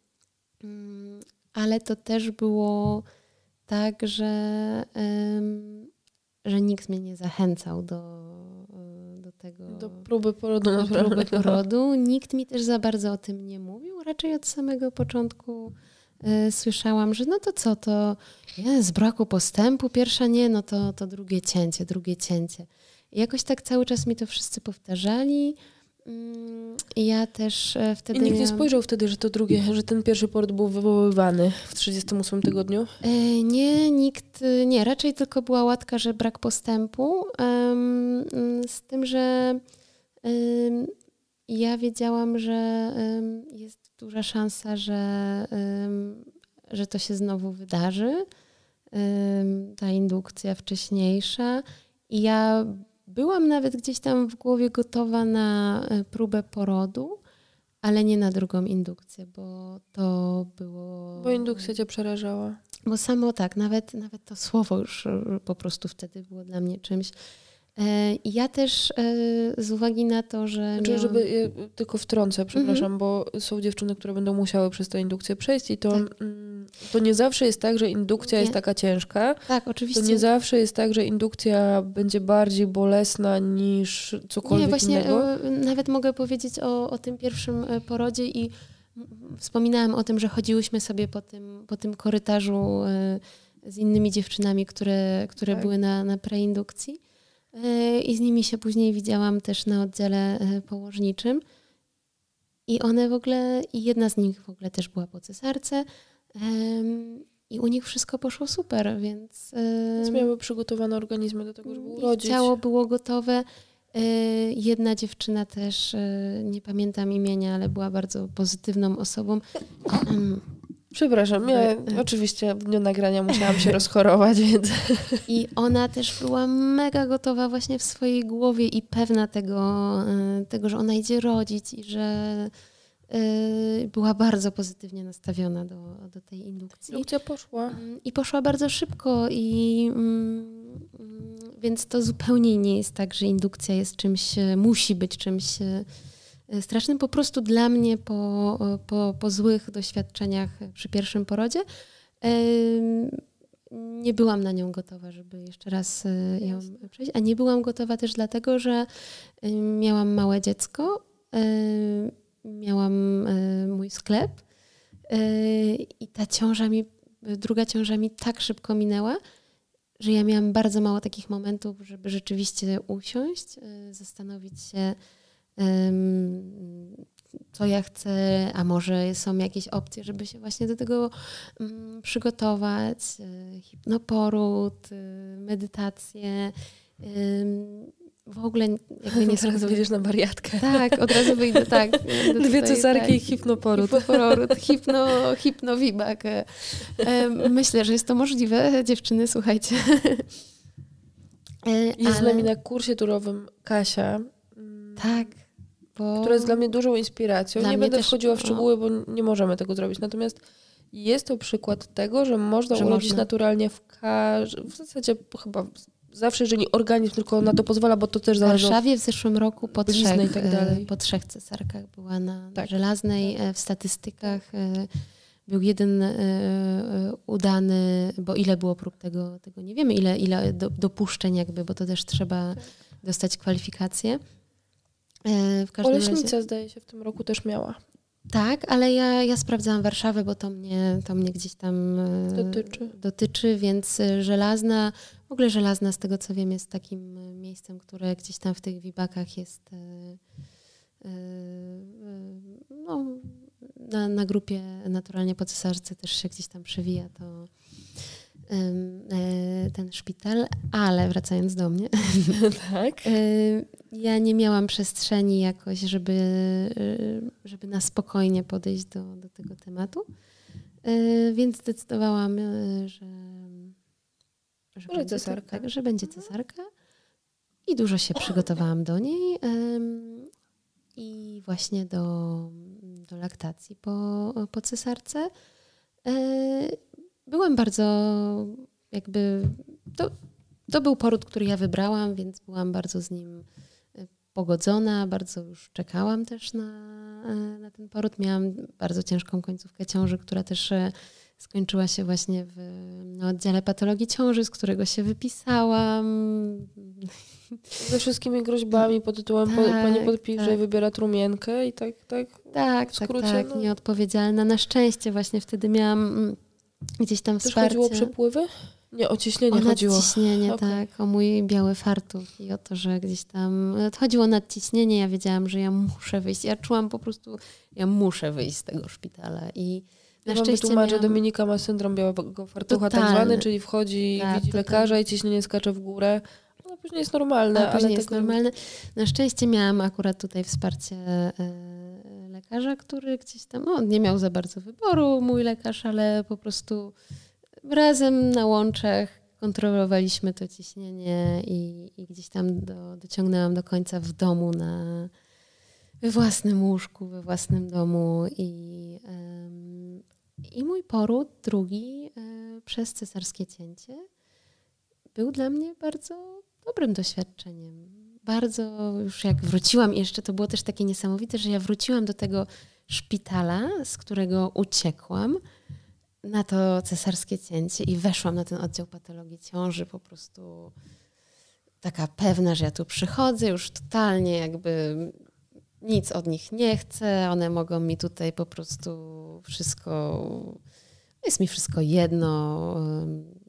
mm, ale to też było tak, że, em, że nikt mnie nie zachęcał do, do tego, Do próby porodu do próby naturalnego. porodu. Nikt mi też za bardzo o tym nie mówił. Raczej od samego początku y, słyszałam, że no to co, to nie, z braku postępu, pierwsza nie, no to, to drugie cięcie, drugie cięcie. I jakoś tak cały czas mi to wszyscy powtarzali. Mm, I ja też e, wtedy I nikt nie miałam... spojrzał wtedy, że to drugie, że ten pierwszy poród był wywoływany w trzydziestym ósmym tygodniu? E, Nie, nikt, e, nie, raczej tylko była łatka, że brak postępu, em, mm, z tym, że em, ja wiedziałam, że em, jest duża szansa, że, em, że to się znowu wydarzy, em, ta indukcja wcześniejsza i ja byłam nawet gdzieś tam w głowie gotowa na e, próbę porodu, ale nie na drugą indukcję, bo to było... Bo indukcja cię przerażała. Bo samo tak, nawet, nawet to słowo już e, po prostu wtedy było dla mnie czymś. E, I ja też e, z uwagi na to, że Znaczy, miałam... żeby, ja tylko wtrącę, przepraszam, bo są dziewczyny, które będą musiały przez tę indukcję przejść i to, Tak. mm, to nie zawsze jest tak, że indukcja Nie. jest taka ciężka. Tak, oczywiście. To nie zawsze jest tak, że indukcja będzie bardziej bolesna niż cokolwiek Nie, właśnie innego. e, nawet mogę powiedzieć o, o tym pierwszym e, porodzie i m, wspominałam o tym, że chodziłyśmy sobie po tym, po tym korytarzu e, z innymi dziewczynami, które, które Tak. były na, na preindukcji. i z nimi się później widziałam też na oddziale położniczym. I one w ogóle, i jedna z nich w ogóle też była po cesarce i u nich wszystko poszło super, więc... Więc miały przygotowane organizmy do tego, żeby urodzić. Ciało było gotowe. Jedna dziewczyna też, nie pamiętam imienia, ale była bardzo pozytywną osobą. Przepraszam, ja oczywiście w dniu nagrania musiałam się rozchorować, więc... I ona też była mega gotowa właśnie w swojej głowie i pewna tego, tego że ona idzie rodzić i że była bardzo pozytywnie nastawiona do, do tej indukcji. Indukcja poszła. I poszła bardzo szybko i więc to zupełnie nie jest tak, że indukcja jest czymś, musi być czymś strasznym. Po prostu dla mnie po, po, po złych doświadczeniach przy pierwszym porodzie nie byłam na nią gotowa, żeby jeszcze raz ją przejść. A nie byłam gotowa też dlatego, że miałam małe dziecko, miałam mój sklep i ta ciąża mi, druga ciąża mi tak szybko minęła, że ja miałam bardzo mało takich momentów, żeby rzeczywiście usiąść, zastanowić się, co ja chcę, a może są jakieś opcje, żeby się właśnie do tego um, przygotować. Hipnoporód, medytacje. Um, w ogóle jakby nie... Teraz wyjdziesz na wariatkę. Tak, od razu wyjdę, tak. Dwie tutaj, cesarki tak. I hipnoporód. Hipnoporód, hipno, hipnowibak. Myślę, że jest to możliwe. Dziewczyny, słuchajcie. Jest Ale... z nami na kursie turowym Kasia. Tak. Bo... która jest dla mnie dużą inspiracją. Dla nie będę też, wchodziła w szczegóły, bo nie możemy tego zrobić. Natomiast jest to przykład tego, że można że urodzić można. naturalnie w każdym... W zasadzie chyba zawsze, jeżeli organizm tylko na to pozwala, bo to też zależy w Warszawie w zeszłym roku po trzech, i tak dalej. po trzech cesarkach była na tak. żelaznej. W statystykach był jeden udany, bo ile było prób tego, tego nie wiemy, ile, ile dopuszczeń jakby, bo to też trzeba tak. dostać kwalifikacje. W każdym Oleśnica razie... zdaje się w tym roku też miała. Tak, ale ja, ja sprawdzałam Warszawę, bo to mnie, to mnie gdzieś tam dotyczy. dotyczy, więc Żelazna, w ogóle Żelazna z tego co wiem jest takim miejscem, które gdzieś tam w tych wibakach jest no, na, na grupie Naturalnie po cesarce też się gdzieś tam przewija to ten szpital, ale wracając do mnie, tak. ja nie miałam przestrzeni jakoś, żeby, żeby na spokojnie podejść do, do tego tematu, więc zdecydowałam, że, że, będzie, cesarka. Tak, że będzie cesarka i dużo się przygotowałam do niej i właśnie do, do laktacji po, po cesarce. Byłam bardzo jakby, to, to był poród, który ja wybrałam, więc byłam bardzo z nim pogodzona, bardzo już czekałam też na, na ten poród. Miałam bardzo ciężką końcówkę ciąży, która też skończyła się właśnie w, na oddziale patologii ciąży, z którego się wypisałam. Ze wszystkimi groźbami pod tytułem tak, pani podpisze tak. i wybiera trumienkę i tak, tak, tak, w skrócie. Tak, tak, no. Nieodpowiedzialna. Na szczęście właśnie wtedy miałam gdzieś tam Też wsparcie. chodziło o przepływy? Nie, o ciśnienie o chodziło. O nadciśnienie, okay. tak. O mój biały fartuch i o to, że gdzieś tam... Chodziło o nadciśnienie. Ja wiedziałam, że ja muszę wyjść. Ja czułam po prostu, ja muszę wyjść z tego szpitala. I na ja szczęście wytłumaczę, miałam... Dominika ma syndrom białego fartucha Totalny. tak zwany, czyli wchodzi, tak, widzi totalny. lekarza i ciśnienie skacze w górę. No później jest normalne. A później ale jest tego... normalne. Na szczęście miałam akurat tutaj wsparcie lekarza, który gdzieś tam, no nie miał za bardzo wyboru, mój lekarz, ale po prostu razem na łączach kontrolowaliśmy to ciśnienie i, i gdzieś tam do, dociągnęłam do końca w domu na we własnym łóżku, we własnym domu i, um, i mój poród drugi um, przez cesarskie cięcie był dla mnie bardzo dobrym doświadczeniem. Bardzo już jak wróciłam, jeszcze to było też takie niesamowite, że ja wróciłam do tego szpitala, z którego uciekłam, na to cesarskie cięcie i weszłam na ten oddział patologii ciąży po prostu taka pewna, że ja tu przychodzę już totalnie jakby nic od nich nie chcę, one mogą mi tutaj po prostu wszystko, jest mi wszystko jedno.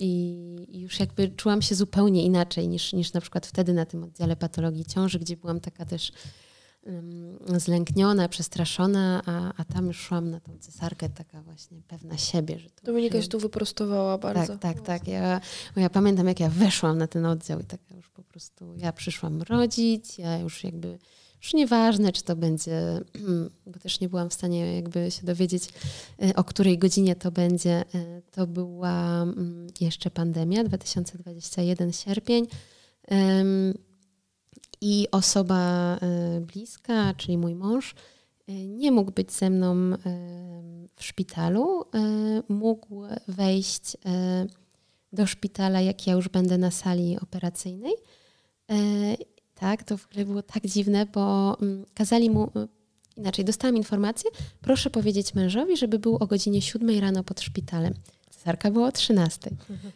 I, I już jakby czułam się zupełnie inaczej niż, niż na przykład wtedy na tym oddziale patologii ciąży, gdzie byłam taka też um, zlękniona, przestraszona, a, a tam już szłam na tą cesarkę taka właśnie pewna siebie. Że to Dominika już, się tu wyprostowała bardzo. Tak, tak, tak. Ja, ja pamiętam, jak ja weszłam na ten oddział i taka już po prostu, ja przyszłam rodzić, ja już jakby, już nieważne, czy to będzie, bo też nie byłam w stanie jakby się dowiedzieć, o której godzinie to będzie. To była jeszcze pandemia, dwa tysiące dwudziesty pierwszy sierpień. I osoba bliska, czyli mój mąż, nie mógł być ze mną w szpitalu. Mógł wejść do szpitala, jak ja już będę na sali operacyjnej. Tak, to w ogóle było tak dziwne, bo kazali mu, inaczej, dostałam informację, proszę powiedzieć mężowi, żeby był o godzinie siódmej rano pod szpitalem. Cesarka była o trzynastej.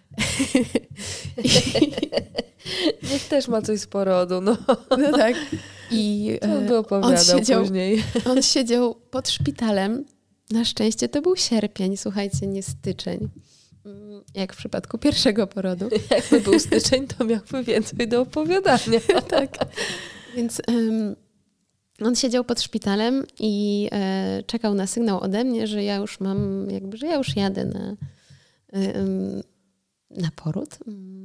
Niech też ma coś z porodu, no. No tak. I to by opowiadał on siedział, później. On siedział pod szpitalem. Na szczęście to był sierpień, słuchajcie, nie styczeń. Jak w przypadku pierwszego porodu. Jakby był styczeń, to miałby więcej do opowiadania. Tak. Więc um, on siedział pod szpitalem i e, czekał na sygnał ode mnie, że ja już mam, jakby, że ja już jadę na, um, na poród.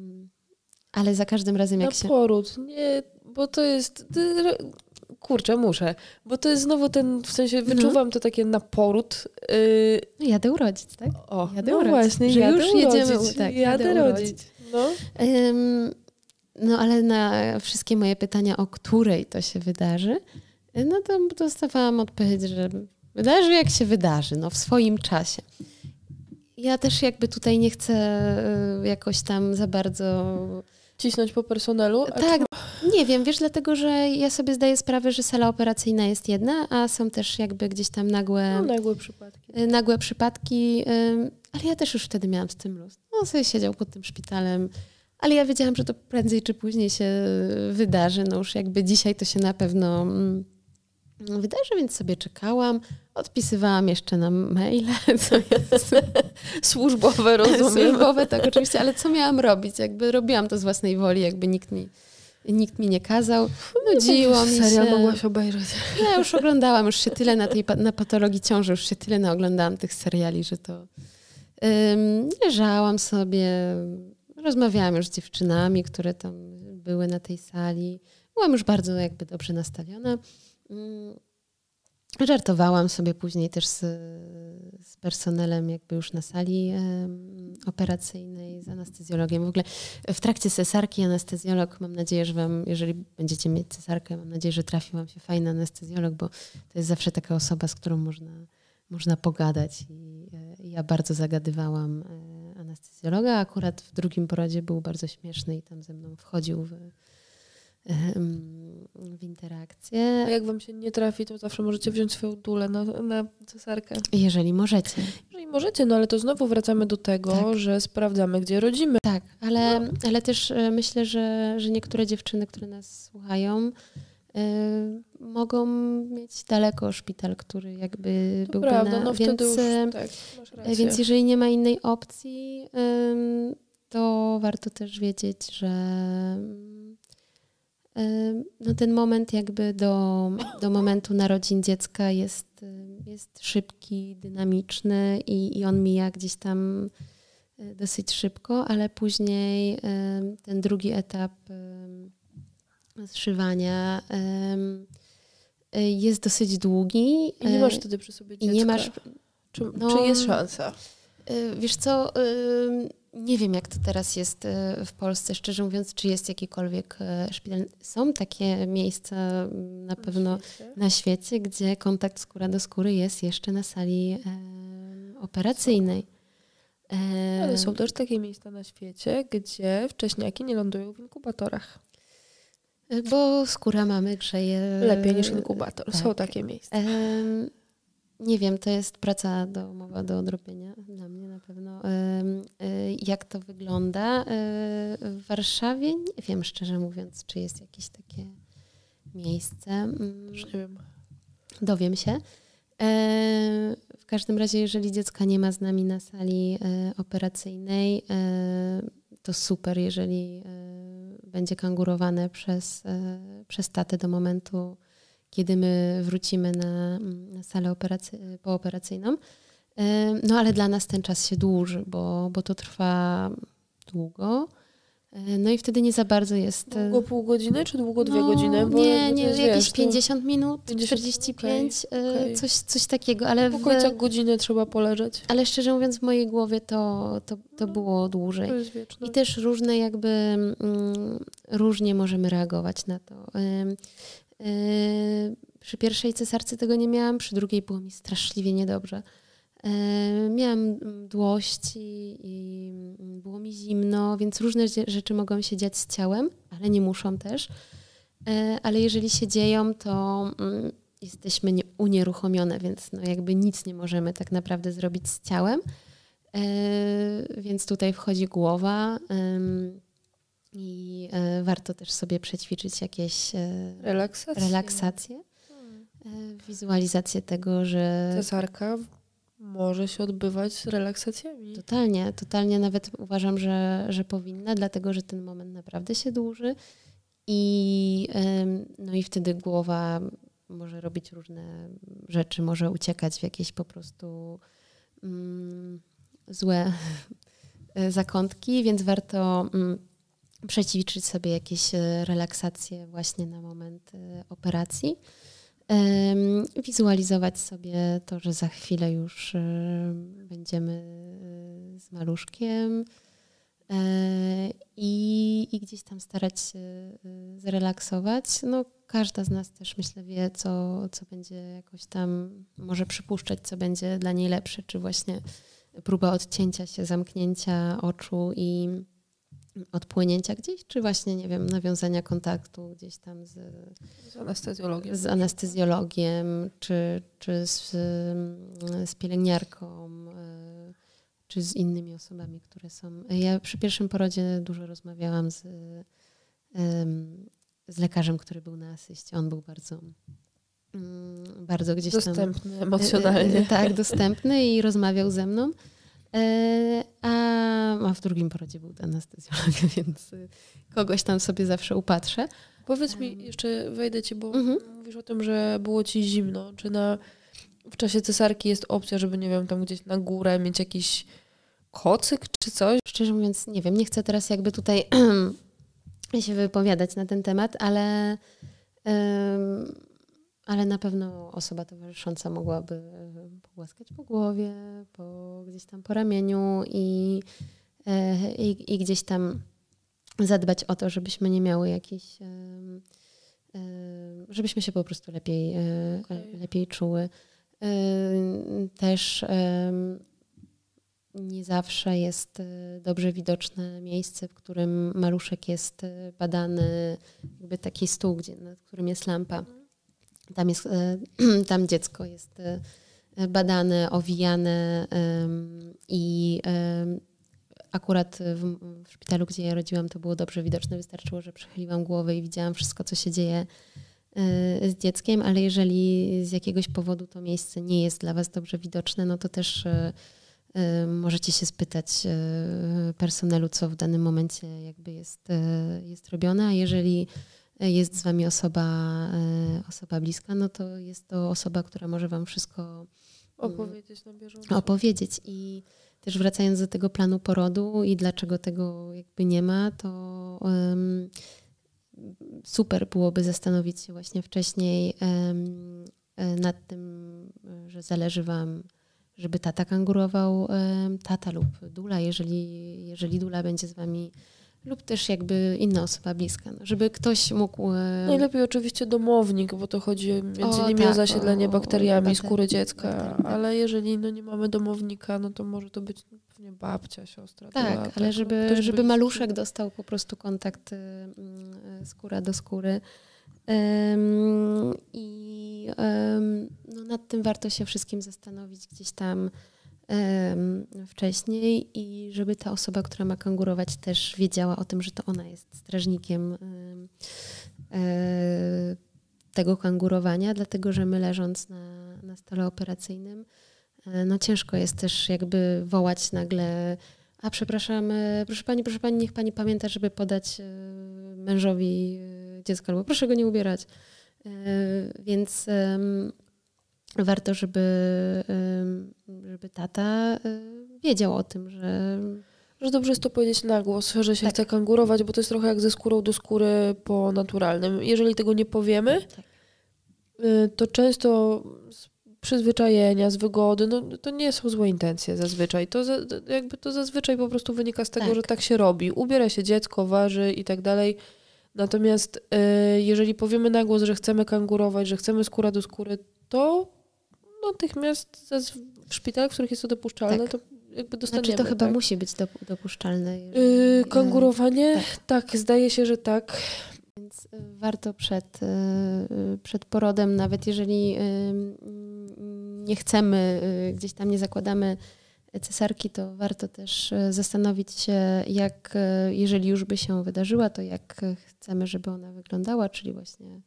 Ale za każdym razem jak na się... Na poród, nie, bo to jest... Kurczę, muszę, bo to jest znowu ten, w sensie wyczuwam no. to takie na poród. Yy... No jadę urodzić, tak? O, jadę no urodzić. właśnie, że jadę już urodzić. jedziemy, tak, jadę, jadę rodzić. urodzić. No. Um, no ale na wszystkie moje pytania, o której to się wydarzy, no to dostawałam odpowiedź, że wydarzy jak się wydarzy, no w swoim czasie. Ja też jakby tutaj nie chcę jakoś tam za bardzo... Cisnąć po personelu? A tak, czy... nie wiem, wiesz, dlatego, że ja sobie zdaję sprawę, że sala operacyjna jest jedna, a są też jakby gdzieś tam nagłe... No, nagłe przypadki. Nagłe przypadki, ale ja też już wtedy miałam z tym luz. On sobie siedział pod tym szpitalem, ale ja wiedziałam, że to prędzej czy później się wydarzy. No już jakby dzisiaj to się na pewno wydarzy, więc sobie czekałam. Odpisywałam jeszcze na maile, co jest służbowe, rozumiem. Służbowe, tak oczywiście, ale co miałam robić? Jakby robiłam to z własnej woli, jakby nikt mi, nikt mi nie kazał. Nudziło mi się. Serial mogłaś obejrzeć. Ja już oglądałam, już się tyle na tej na patologii ciąży, już się tyle naoglądałam tych seriali, że to um, leżałam sobie, rozmawiałam już z dziewczynami, które tam były na tej sali. Byłam już bardzo jakby dobrze nastawiona. Um, Żartowałam sobie później też z, z personelem jakby już na sali um, operacyjnej, z anestezjologiem. W ogóle w trakcie cesarki anestezjolog, mam nadzieję, że wam, jeżeli będziecie mieć cesarkę, mam nadzieję, że trafi wam się fajny anestezjolog, bo to jest zawsze taka osoba, z którą można, można pogadać. I, i ja bardzo zagadywałam anestezjologa. Akurat w drugim porodzie był bardzo śmieszny i tam ze mną wchodził w w interakcję. A jak wam się nie trafi, to zawsze możecie wziąć swoją dulę na, na cesarkę. Jeżeli możecie. Jeżeli możecie, no ale to znowu wracamy do tego, tak. że sprawdzamy, gdzie rodzimy. Tak, ale, no. ale też myślę, że, że niektóre dziewczyny, które nas słuchają, yy, mogą mieć daleko szpital, który jakby to byłby prawda, na... no więc, wtedy już, tak, masz rację. Więc jeżeli nie ma innej opcji, yy, to warto też wiedzieć, że no ten moment jakby do, do momentu narodzin dziecka jest, jest szybki, dynamiczny i, i on mija gdzieś tam dosyć szybko, ale później ten drugi etap zszywania jest dosyć długi. I nie masz wtedy przy sobie dziecka. I nie masz, czy, no, czy jest szansa? Wiesz co... Nie wiem, jak to teraz jest w Polsce, szczerze mówiąc, czy jest jakikolwiek szpital. Są takie miejsca na pewno na świecie, na świecie gdzie kontakt skóra do skóry jest jeszcze na sali e, operacyjnej. E, Ale są też takie miejsca na świecie, gdzie wcześniaki nie lądują w inkubatorach. Bo skóra mamy grzeje... Lepiej niż inkubator. Tak. Są takie miejsca. E, Nie wiem, to jest praca domowa do odrobienia dla mnie na pewno. Jak to wygląda w Warszawie? Nie wiem, szczerze mówiąc, czy jest jakieś takie miejsce. Już nie wiem. Dowiem się. E, w każdym razie, jeżeli dziecka nie ma z nami na sali e, operacyjnej, e, to super, jeżeli e, będzie kangurowane przez, e, przez tatę do momentu, kiedy my wrócimy na, na salę operacy- pooperacyjną. E, no ale dla nas ten czas się dłuży, bo, bo to trwa długo. No i wtedy nie za bardzo jest... Długo pół godziny, czy długo dwie no, godziny? Bo nie, nie, jest, jakieś wiesz, pięćdziesiąt minut, pięćdziesiąt czterdzieści pięć, okay, okay. Coś, coś takiego, ale po w... końcach godziny trzeba poleżeć. Ale szczerze mówiąc, w mojej głowie to, to, to no, było dłużej. To jest wieczne. I też różne jakby, mm, różnie możemy reagować na to. Yy, yy, przy pierwszej cesarce tego nie miałam, przy drugiej było mi straszliwie niedobrze. Miałam mdłość i, i było mi zimno, więc różne rzeczy mogą się dziać z ciałem, ale nie muszą też. Ale jeżeli się dzieją, to jesteśmy unieruchomione, więc no jakby nic nie możemy tak naprawdę zrobić z ciałem. Więc tutaj wchodzi głowa i warto też sobie przećwiczyć jakieś relaksacje, relaksacje wizualizację tego, że... Cesarka może się odbywać z relaksacjami. Totalnie, totalnie nawet uważam, że, że powinna, dlatego że ten moment naprawdę się dłuży i, no i wtedy głowa może robić różne rzeczy, może uciekać w jakieś po prostu mm, złe zakątki, więc warto mm, przećwiczyć sobie jakieś relaksacje właśnie na moment operacji. Wizualizować sobie to, że za chwilę już będziemy z maluszkiem i, i gdzieś tam starać się zrelaksować. No, każda z nas też myślę wie, co, co będzie jakoś tam, może przypuszczać, co będzie dla niej lepsze, czy właśnie próba odcięcia się, zamknięcia oczu i odpłynięcia gdzieś, czy właśnie, nie wiem, nawiązania kontaktu gdzieś tam z, z anestezjologiem, z anestezjologiem czy, czy z, z pielęgniarką, czy z innymi osobami, które są. Ja przy pierwszym porodzie dużo rozmawiałam z, z lekarzem, który był na asyście. On był bardzo bardzo gdzieś tam... Dostępny emocjonalnie. Tak, dostępny i rozmawiał ze mną. A, a w drugim porodzie był anestezjolog, więc kogoś tam sobie zawsze upatrzę. Powiedz mi, jeszcze wejdę ci, bo mhm. mówisz o tym, że było ci zimno. Czy na, w czasie cesarki jest opcja, żeby, nie wiem, tam gdzieś na górę mieć jakiś kocyk czy coś? Szczerze mówiąc, nie wiem, nie chcę teraz jakby tutaj się wypowiadać na ten temat, ale, um, ale na pewno osoba towarzysząca mogłaby pogłaskać po głowie, po, gdzieś tam po ramieniu i, i, i gdzieś tam zadbać o to, żebyśmy nie miały jakichś, żebyśmy się po prostu lepiej, okay. lepiej czuły. Też nie zawsze jest dobrze widoczne miejsce, w którym maluszek jest badany, jakby taki stół, gdzie, nad którym jest lampa. Tam, jest, tam dziecko jest badane, owijane i akurat w, w szpitalu, gdzie ja rodziłam, to było dobrze widoczne. Wystarczyło, że przechyliłam głowę i widziałam wszystko, co się dzieje z dzieckiem, ale jeżeli z jakiegoś powodu to miejsce nie jest dla was dobrze widoczne, no to też możecie się spytać personelu, co w danym momencie jakby jest, jest robione, a jeżeli jest z wami osoba, osoba bliska, no to jest to osoba, która może wam wszystko opowiedzieć na bieżąco. Opowiedzieć. I też wracając do tego planu porodu i dlaczego tego jakby nie ma, to um, super byłoby zastanowić się właśnie wcześniej um, nad tym, że zależy wam, żeby tata kangurował, um, tata lub dula, jeżeli, jeżeli dula będzie z wami, lub też jakby inna osoba bliska, no, żeby ktoś mógł... Najlepiej oczywiście domownik, bo to chodzi między o, innymi tak, o zasiedlenie o, bakteriami o, skóry dziecka, tak, tak, ale jeżeli no, nie mamy domownika, no to może to być pewnie babcia, siostra. Tak, lata, ale żeby, no, żeby maluszek dostał po prostu kontakt skóra do skóry. Um, I um, no, nad tym warto się wszystkim zastanowić gdzieś tam wcześniej i żeby ta osoba, która ma kangurować, też wiedziała o tym, że to ona jest strażnikiem tego kangurowania, dlatego że my leżąc na, na stole operacyjnym, no ciężko jest też jakby wołać nagle, a przepraszam, proszę pani, proszę pani, niech pani pamięta, żeby podać mężowi dziecko, albo proszę go nie ubierać. Więc warto, żeby, żeby tata wiedział o tym, że... Że dobrze jest to powiedzieć na głos, że się tak. chce kangurować, bo to jest trochę jak ze skórą do skóry po naturalnym. Jeżeli tego nie powiemy, tak. to często z przyzwyczajenia, z wygody, no to nie są złe intencje zazwyczaj. To za, jakby to zazwyczaj po prostu wynika z tego, tak. że tak się robi. Ubiera się dziecko, waży i tak dalej. Natomiast y, jeżeli powiemy na głos, że chcemy kangurować, że chcemy skóra do skóry, to natychmiast w szpitalach, w których jest to dopuszczalne, tak. to jakby dostaniemy. Znaczy to chyba tak? musi być dopuszczalne. Jeżeli, yy, kangurowanie? Tak. tak, zdaje się, że tak. Więc warto przed, przed porodem, nawet jeżeli nie chcemy, gdzieś tam nie zakładamy cesarki, to warto też zastanowić się, jak, jeżeli już by się wydarzyła, to jak chcemy, żeby ona wyglądała, czyli właśnie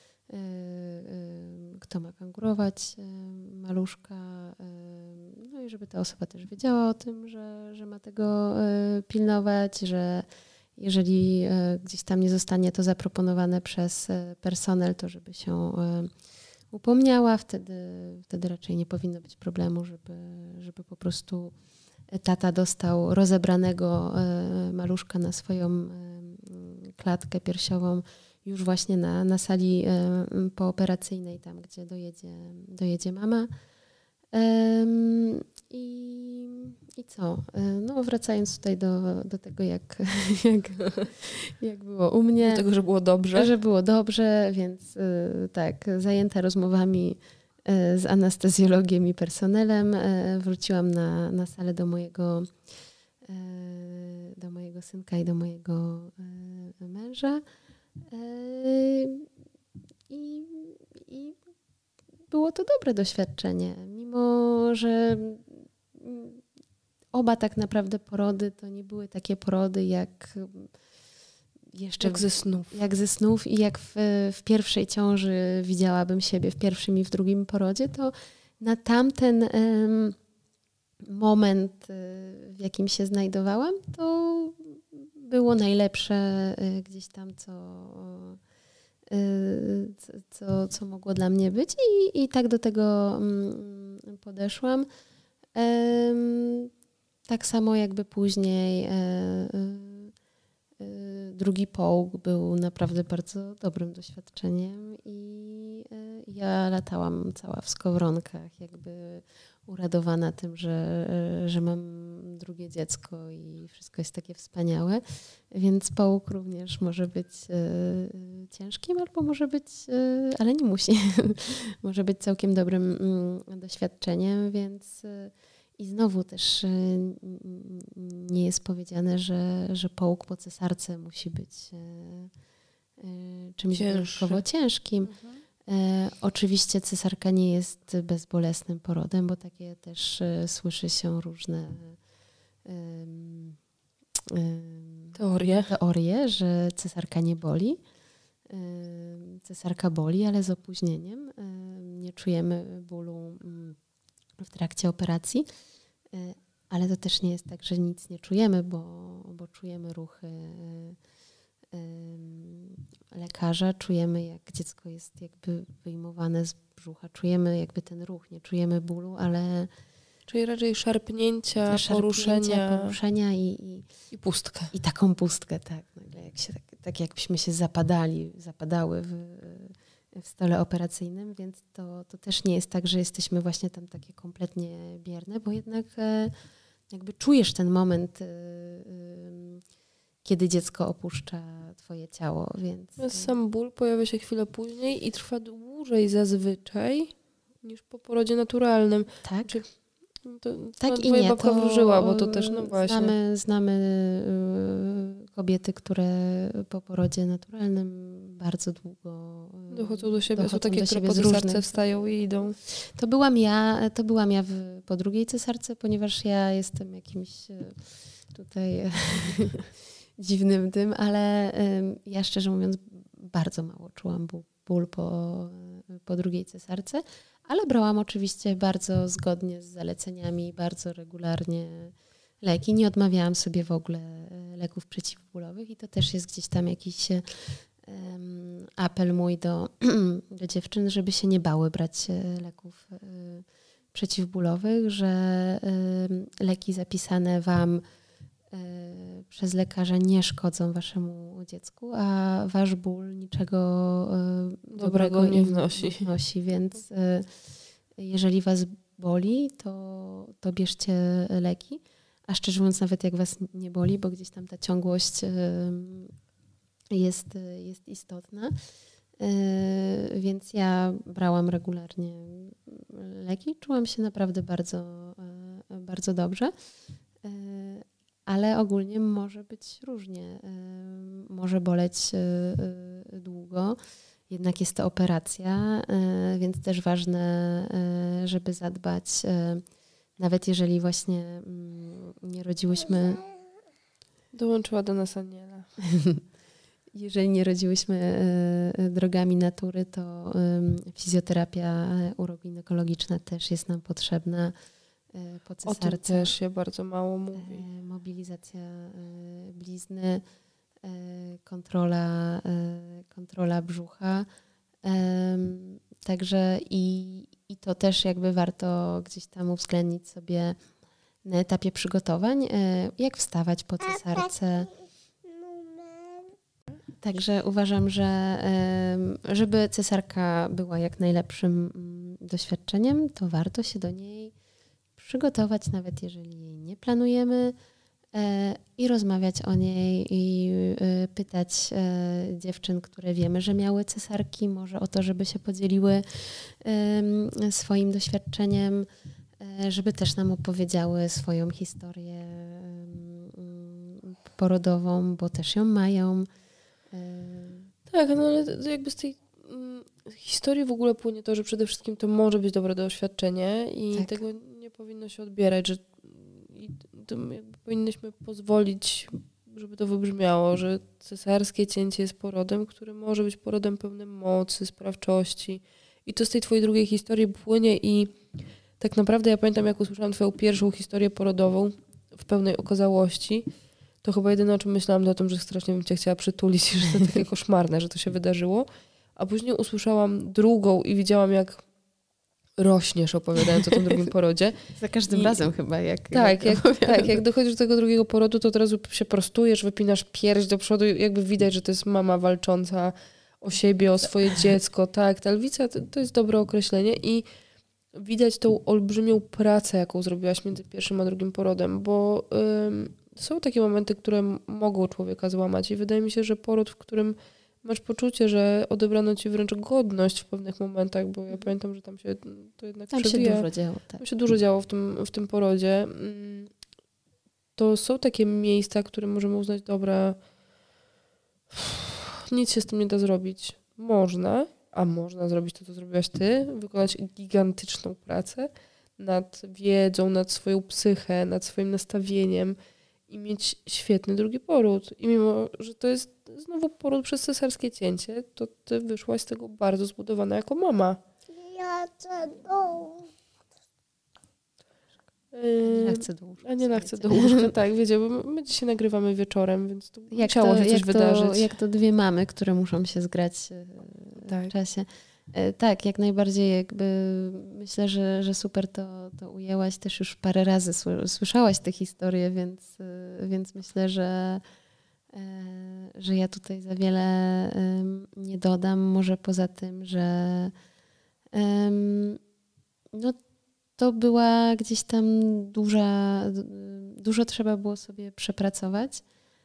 kto ma kangurować maluszka, no i żeby ta osoba też wiedziała o tym, że, że ma tego pilnować, że jeżeli gdzieś tam nie zostanie to zaproponowane przez personel, to żeby się upomniała, wtedy, wtedy raczej nie powinno być problemu, żeby, żeby po prostu tata dostał rozebranego maluszka na swoją klatkę piersiową już właśnie na, na sali pooperacyjnej, tam gdzie dojedzie, dojedzie mama. I, i co? No wracając tutaj do, do tego, jak, jak, jak było u mnie. Do tego, że było dobrze. Że było dobrze, więc tak, zajęta rozmowami z anestezjologiem i personelem, wróciłam na, na salę do mojego, do mojego synka i do mojego męża. I, i było to dobre doświadczenie, mimo że oba tak naprawdę porody to nie były takie porody jak jeszcze jak ze snów. Jak ze snów i jak w, w pierwszej ciąży widziałabym siebie w pierwszym i w drugim porodzie, to na tamten um, moment, w jakim się znajdowałam, to było najlepsze gdzieś tam, co, co, co mogło dla mnie być i, i tak do tego podeszłam. Tak samo jakby później drugi połóg był naprawdę bardzo dobrym doświadczeniem i ja latałam cała w skowronkach, jakby uradowana tym, że, że mam drugie dziecko i wszystko jest takie wspaniałe. Więc połóg również może być ciężkim albo może być, ale nie musi, może być całkiem dobrym doświadczeniem, więc i znowu też nie jest powiedziane, że, że połóg po cesarce musi być czymś wyjątkowo ciężkim. Mhm. E, oczywiście cesarka nie jest bezbolesnym porodem, bo takie też e, słyszy się różne e, e, teorie. teorie, że cesarka nie boli. E, cesarka boli, ale z opóźnieniem. E, nie czujemy bólu w trakcie operacji, e, ale to też nie jest tak, że nic nie czujemy, bo, bo czujemy ruchy lekarza, czujemy, jak dziecko jest jakby wyjmowane z brzucha, czujemy jakby ten ruch, nie czujemy bólu, ale... Czyli raczej szarpnięcia, szarpnięcia poruszenia. poruszenia i, i, i pustkę. I taką pustkę, tak. Nagle jak się, tak, tak jakbyśmy się zapadali, zapadały w, w stole operacyjnym, więc to, to też nie jest tak, że jesteśmy właśnie tam takie kompletnie bierne, bo jednak jakby czujesz ten moment, kiedy dziecko opuszcza twoje ciało, więc... Sam ból pojawia się chwilę później i trwa dłużej zazwyczaj niż po porodzie naturalnym. Tak. Czy to, tak to i nie. babka To wróżyła, bo to też, no właśnie. Znamy, znamy kobiety, które po porodzie naturalnym bardzo długo dochodzą do siebie. Dochodzą Są takie, do które siebie po z cesarce różnych... wstają i idą. To byłam ja, to byłam ja w, po drugiej cesarce, ponieważ ja jestem jakimś tutaj dziwnym tym, ale ja szczerze mówiąc bardzo mało czułam ból, ból po, po drugiej cesarce, ale brałam oczywiście bardzo zgodnie z zaleceniami, bardzo regularnie leki. Nie odmawiałam sobie w ogóle leków przeciwbólowych i to też jest gdzieś tam jakiś um, apel mój do, do dziewczyn, żeby się nie bały brać leków um, przeciwbólowych, że um, leki zapisane wam przez lekarza nie szkodzą waszemu dziecku, a wasz ból niczego dobrego, dobrego nie wnosi. nie wnosi. Więc jeżeli was boli, to, to bierzcie leki. A szczerze mówiąc, nawet jak was nie boli, bo gdzieś tam ta ciągłość jest, jest istotna. Więc ja brałam regularnie leki. Czułam się naprawdę bardzo, bardzo dobrze. Ale ogólnie może być różnie. Może boleć długo, jednak jest to operacja, więc też ważne, żeby zadbać, nawet jeżeli właśnie nie rodziłyśmy... Dołączyła do nas Aniela. Jeżeli nie rodziłyśmy drogami natury, to fizjoterapia uroginekologiczna też jest nam potrzebna. Po cesarce. O tym też się bardzo mało mówi. Mobilizacja blizny, kontrola, kontrola brzucha. Także i, i to też jakby warto gdzieś tam uwzględnić sobie na etapie przygotowań, jak wstawać po cesarce. Także uważam, że żeby cesarka była jak najlepszym doświadczeniem, to warto się do niej przygotować, nawet jeżeli jej nie planujemy, e, i rozmawiać o niej i e, pytać e, dziewczyn, które wiemy, że miały cesarki, może o to, żeby się podzieliły e, swoim doświadczeniem, e, żeby też nam opowiedziały swoją historię e, porodową, bo też ją mają. E, tak, no ale jakby z tej mm, historii w ogóle płynie to, że przede wszystkim to może być dobre doświadczenie i tak. tego nie powinno się odbierać, że i to jakby powinnyśmy pozwolić, żeby to wybrzmiało, że cesarskie cięcie jest porodem, który może być porodem pełnym mocy, sprawczości. I to z tej twojej drugiej historii płynie i tak naprawdę ja pamiętam, jak usłyszałam twoją pierwszą historię porodową w pełnej okazałości, to chyba jedyne, o czym myślałam, to o tym, że strasznie bym cię chciała przytulić i że to takie koszmarne, że to się wydarzyło. A później usłyszałam drugą i widziałam, jak rośniesz, opowiadając o tym drugim porodzie. Za każdym I, razem chyba. Jak, tak, jak, jak, tak, jak dochodzisz do tego drugiego porodu, to od razu się prostujesz, wypinasz pierś do przodu i jakby widać, że to jest mama walcząca o siebie, o swoje dziecko. Tak, ta lwica to, to jest dobre określenie i widać tą olbrzymią pracę, jaką zrobiłaś między pierwszym a drugim porodem, bo ym, są takie momenty, które mogą człowieka złamać i wydaje mi się, że poród, w którym masz poczucie, że odebrano ci wręcz godność w pewnych momentach, bo ja pamiętam, że tam się to jednak tam przewija. się dużo działo. Tak. Tam się dużo działo w tym, w tym porodzie. To są takie miejsca, które możemy uznać, dobra, nic się z tym nie da zrobić. Można, a można zrobić to, co zrobiłaś ty, wykonać gigantyczną pracę nad wiedzą, nad swoją psychę, nad swoim nastawieniem i mieć świetny drugi poród. I mimo, że to jest znowu poród przez cesarskie cięcie, to ty wyszłaś z tego bardzo zbudowana jako mama. Ja chcę do Aniela chce do łóżka. Aniela chce do łóżka, tak, wiecie, bo my dzisiaj nagrywamy wieczorem, więc to jak musiało to, się coś jak wydarzyć. To, jak to dwie mamy, które muszą się zgrać tak. w czasie. Tak, jak najbardziej jakby myślę, że, że super to, to ujęłaś. Też już parę razy słyszałaś tę historię, więc, więc myślę, że, że ja tutaj za wiele nie dodam. Może poza tym, że no, to była gdzieś tam duża, dużo trzeba było sobie przepracować.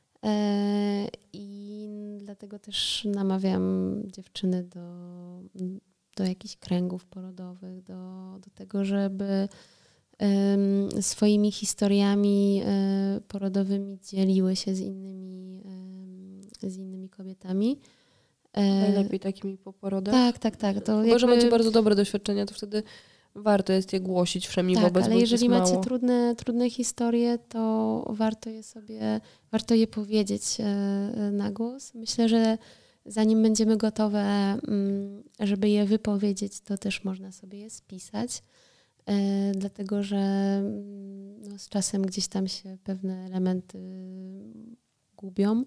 I dlatego też namawiam dziewczyny do, do jakichś kręgów porodowych, do, do tego, żeby um, swoimi historiami um, porodowymi dzieliły się z innymi, um, z innymi kobietami. Najlepiej takimi po porodach? Tak, tak, tak. To Chyba, że macie bardzo dobre doświadczenia, to wtedy warto jest je głosić wszemi tak, wobec, ale jeżeli macie mało. trudne, trudne historie, to warto je sobie, warto je powiedzieć e, na głos. Myślę, że zanim będziemy gotowe, żeby je wypowiedzieć, to też można sobie je spisać, dlatego że no, z czasem gdzieś tam się pewne elementy gubią,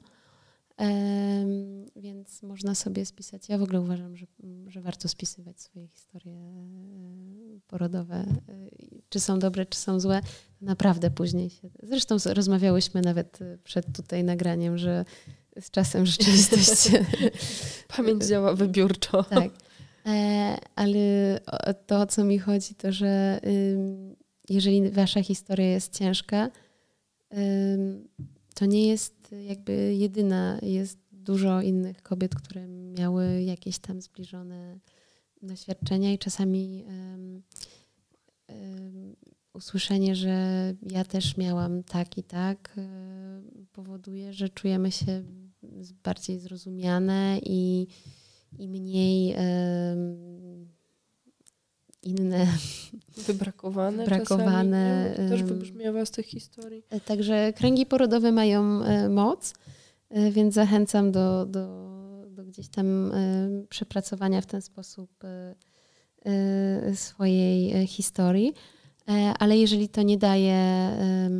więc można sobie spisać. Ja w ogóle uważam, że, że warto spisywać swoje historie porodowe. Czy są dobre, czy są złe. Naprawdę później się... Zresztą rozmawiałyśmy nawet przed tutaj nagraniem, że z czasem rzeczywistość... Pamięć działa wybiórczo. Tak. Ale to, o co mi chodzi, to, że jeżeli wasza historia jest ciężka, to nie jest jakby jedyna. Jest dużo innych kobiet, które miały jakieś tam zbliżone doświadczenia i czasami um, um, usłyszenie, że ja też miałam tak i tak, um, powoduje, że czujemy się bardziej zrozumiane i, i mniej um, inne wybrakowane, wybrakowane czasami, też wybrzmiewa z tych historii. Także kręgi porodowe mają moc, więc zachęcam do, do, do gdzieś tam przepracowania w ten sposób swojej historii. Ale jeżeli to nie daje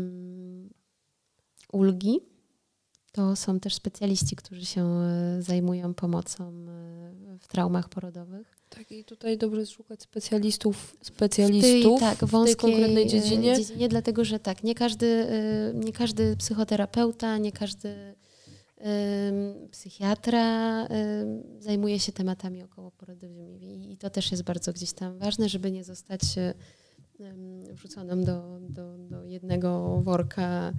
ulgi, to są też specjaliści, którzy się zajmują pomocą w traumach porodowych. Tak, i tutaj dobrze jest szukać specjalistów, specjalistów w tej, tak, w tej konkretnej dziedzinie. dziedzinie. Dlatego, że tak, nie każdy, nie każdy psychoterapeuta, nie każdy um, psychiatra um, zajmuje się tematami okołoporodowymi. I to też jest bardzo gdzieś tam ważne, żeby nie zostać um, wrzuconą do, do, do jednego worka,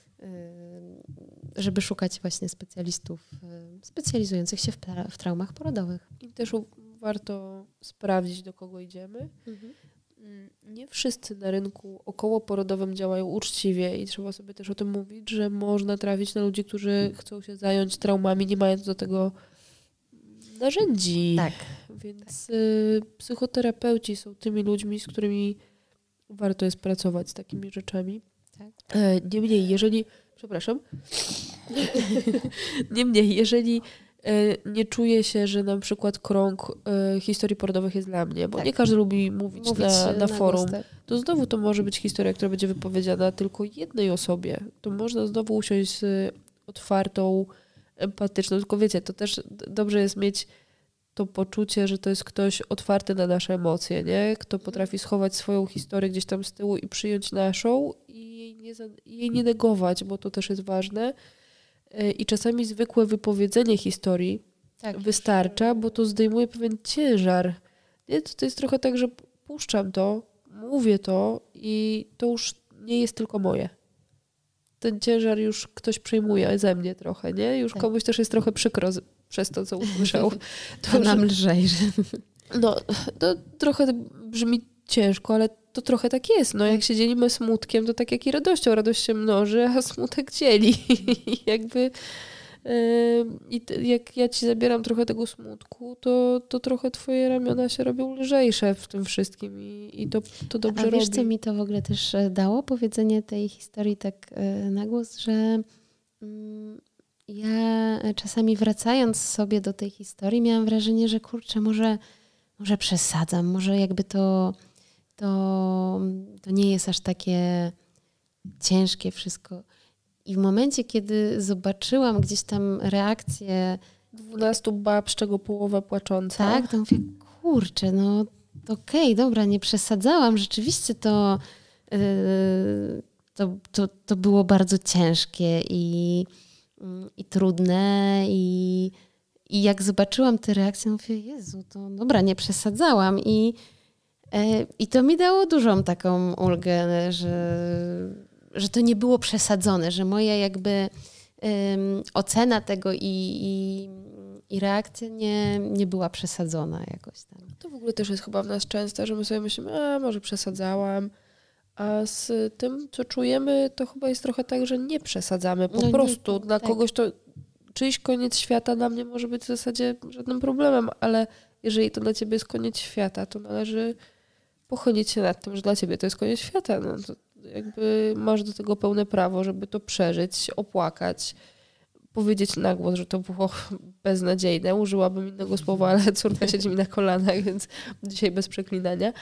żeby szukać właśnie specjalistów specjalizujących się w, tra- w traumach porodowych. I też u- warto sprawdzić, do kogo idziemy. Mhm. Nie wszyscy na rynku okołoporodowym działają uczciwie i trzeba sobie też o tym mówić, że można trafić na ludzi, którzy chcą się zająć traumami, nie mając do tego narzędzi. Tak. Więc tak. Y, psychoterapeuci są tymi ludźmi, z którymi warto jest pracować z takimi rzeczami. Tak. E, niemniej, jeżeli... Przepraszam. Niemniej, jeżeli e, nie czuję się, że na przykład krąg e, historii porodowych jest dla mnie, bo tak. nie każdy lubi mówić, mówić na, na, na forum, głos, tak. to znowu to może być historia, która będzie wypowiedziana tylko jednej osobie. To można znowu usiąść z otwartą, empatyczną, tylko wiecie, to też dobrze jest mieć to poczucie, że to jest ktoś otwarty na nasze emocje, nie? Kto potrafi schować swoją historię gdzieś tam z tyłu i przyjąć naszą i jej nie, jej nie negować, bo to też jest ważne. I czasami zwykłe wypowiedzenie historii tak, wystarcza, bo to zdejmuje pewien ciężar. Nie? To, to jest trochę tak, że puszczam to, mówię to i to już nie jest tylko moje. Ten ciężar już ktoś przejmuje ze mnie trochę, nie? Już tak. komuś też jest trochę przykro z, przez to, co usłyszał. To nam lżej. Że... No, to trochę brzmi ciężko, ale to trochę tak jest. No, jak się dzielimy smutkiem, to tak jak i radością. Radość się mnoży, a smutek dzieli. Jakby i yy, jak ja ci zabieram trochę tego smutku, to, to trochę twoje ramiona się robią lżejsze w tym wszystkim i, i to, to dobrze robi. A wiesz, robi. Co mi to w ogóle też dało? Powiedzenie tej historii tak yy, na głos, że yy, ja czasami wracając sobie do tej historii miałam wrażenie, że kurczę, może, może przesadzam, może jakby to, to, to nie jest aż takie ciężkie wszystko. I w momencie, kiedy zobaczyłam gdzieś tam reakcję dwunastu bab, z czego połowa płacząca. Tak, to mówię, kurczę, no okej, okay, dobra, nie przesadzałam. Rzeczywiście to, yy, to, to, to było bardzo ciężkie i, i trudne. I, I jak zobaczyłam te reakcje, mówię, Jezu, to dobra, nie przesadzałam. I, yy, i to mi dało dużą taką ulgę, że... że to nie było przesadzone, że moja jakby um, ocena tego i, i, i reakcja nie, nie była przesadzona jakoś tam. To w ogóle też jest chyba w nas często, że my sobie myślimy, a może przesadzałam, a z tym, co czujemy, to chyba jest trochę tak, że nie przesadzamy. Po no prostu nie, dla tak. kogoś to czyjś koniec świata dla mnie może być w zasadzie żadnym problemem, ale jeżeli to dla ciebie jest koniec świata, to należy pochylić się nad tym, że dla ciebie to jest koniec świata. No to jakby masz do tego pełne prawo, żeby to przeżyć, opłakać, powiedzieć na głos, że to było beznadziejne. Użyłabym innego słowa, ale córka siedzi mi na kolanach, więc dzisiaj bez przeklinania.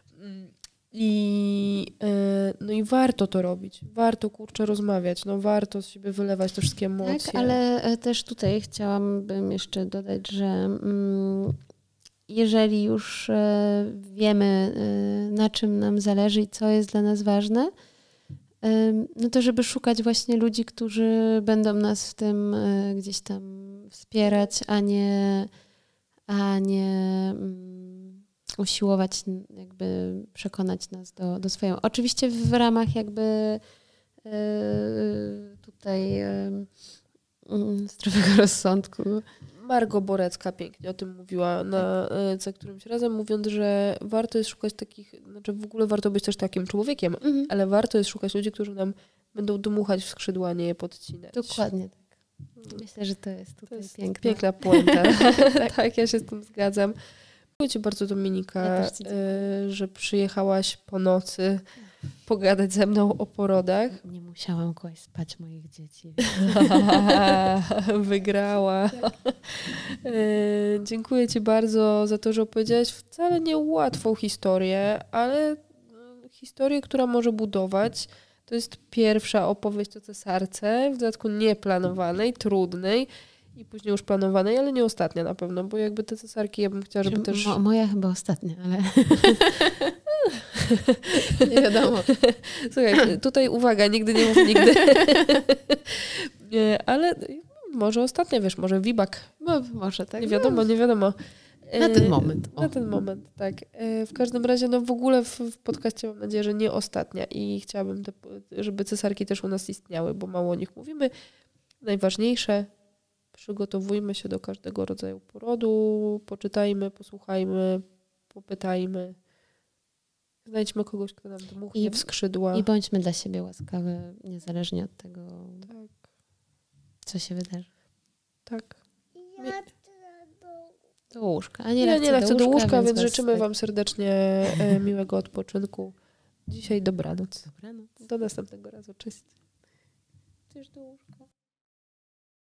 I, no i warto to robić. Warto, kurczę, rozmawiać. No warto z siebie wylewać te wszystkie emocje. Tak, ale też tutaj chciałabym jeszcze dodać, że mm, jeżeli już e, wiemy, e, na czym nam zależy i co jest dla nas ważne, e, no to żeby szukać właśnie ludzi, którzy będą nas w tym e, gdzieś tam wspierać, a nie, a nie mm, usiłować jakby przekonać nas do, do swojego. Oczywiście w ramach jakby e, tutaj e, zdrowego rozsądku. Margo Borecka pięknie o tym mówiła na za którymś razem, mówiąc, że warto jest szukać takich, znaczy w ogóle warto być też takim człowiekiem, mhm. ale warto jest szukać ludzi, którzy nam będą dmuchać w skrzydła, nie je podcinać. Dokładnie tak. Myślę, że to jest tutaj to jest piękna. piękna puenta. tak. tak, ja się z tym zgadzam. Dziękuję Ci bardzo, Dominika, ja że przyjechałaś po nocy pogadać ze mną o porodach. Nie musiałam kłaść spać moich dzieci. Wygrała. Tak. Dziękuję Ci bardzo za to, że opowiedziałaś wcale nie łatwą historię, ale historię, która może budować. To jest pierwsza opowieść o cesarce, w dodatku nieplanowanej, trudnej i później już planowanej, ale nie ostatnia na pewno, bo jakby te cesarki ja bym chciała, żeby też... Mo- moja chyba ostatnia, ale... nie wiadomo. Słuchaj, tutaj uwaga, nigdy nie mów nigdy. ale może ostatnia, wiesz, może Wibak. No, może tak. Nie wiadomo, nie wiadomo. Na ten moment. O. Na ten moment, tak. W każdym razie, no w ogóle w, w podcaście mam nadzieję, że nie ostatnia i chciałabym, te, żeby cesarki też u nas istniały, bo mało o nich mówimy. Najważniejsze, przygotowujmy się do każdego rodzaju porodu, poczytajmy, posłuchajmy, popytajmy. Znajdźmy kogoś, kto nam dmuchnie I, w skrzydła. I bądźmy dla siebie łaskawi, niezależnie od tego, tak. co się wydarzy. Tak. Ja do łóżka. A nie, ja nie chcę chcę do łóżka, więc, więc życzymy tak. Wam serdecznie e, miłego odpoczynku. Dzisiaj dobranoc. Dobranoc. Do następnego razu. Cześć. Też do łóżka.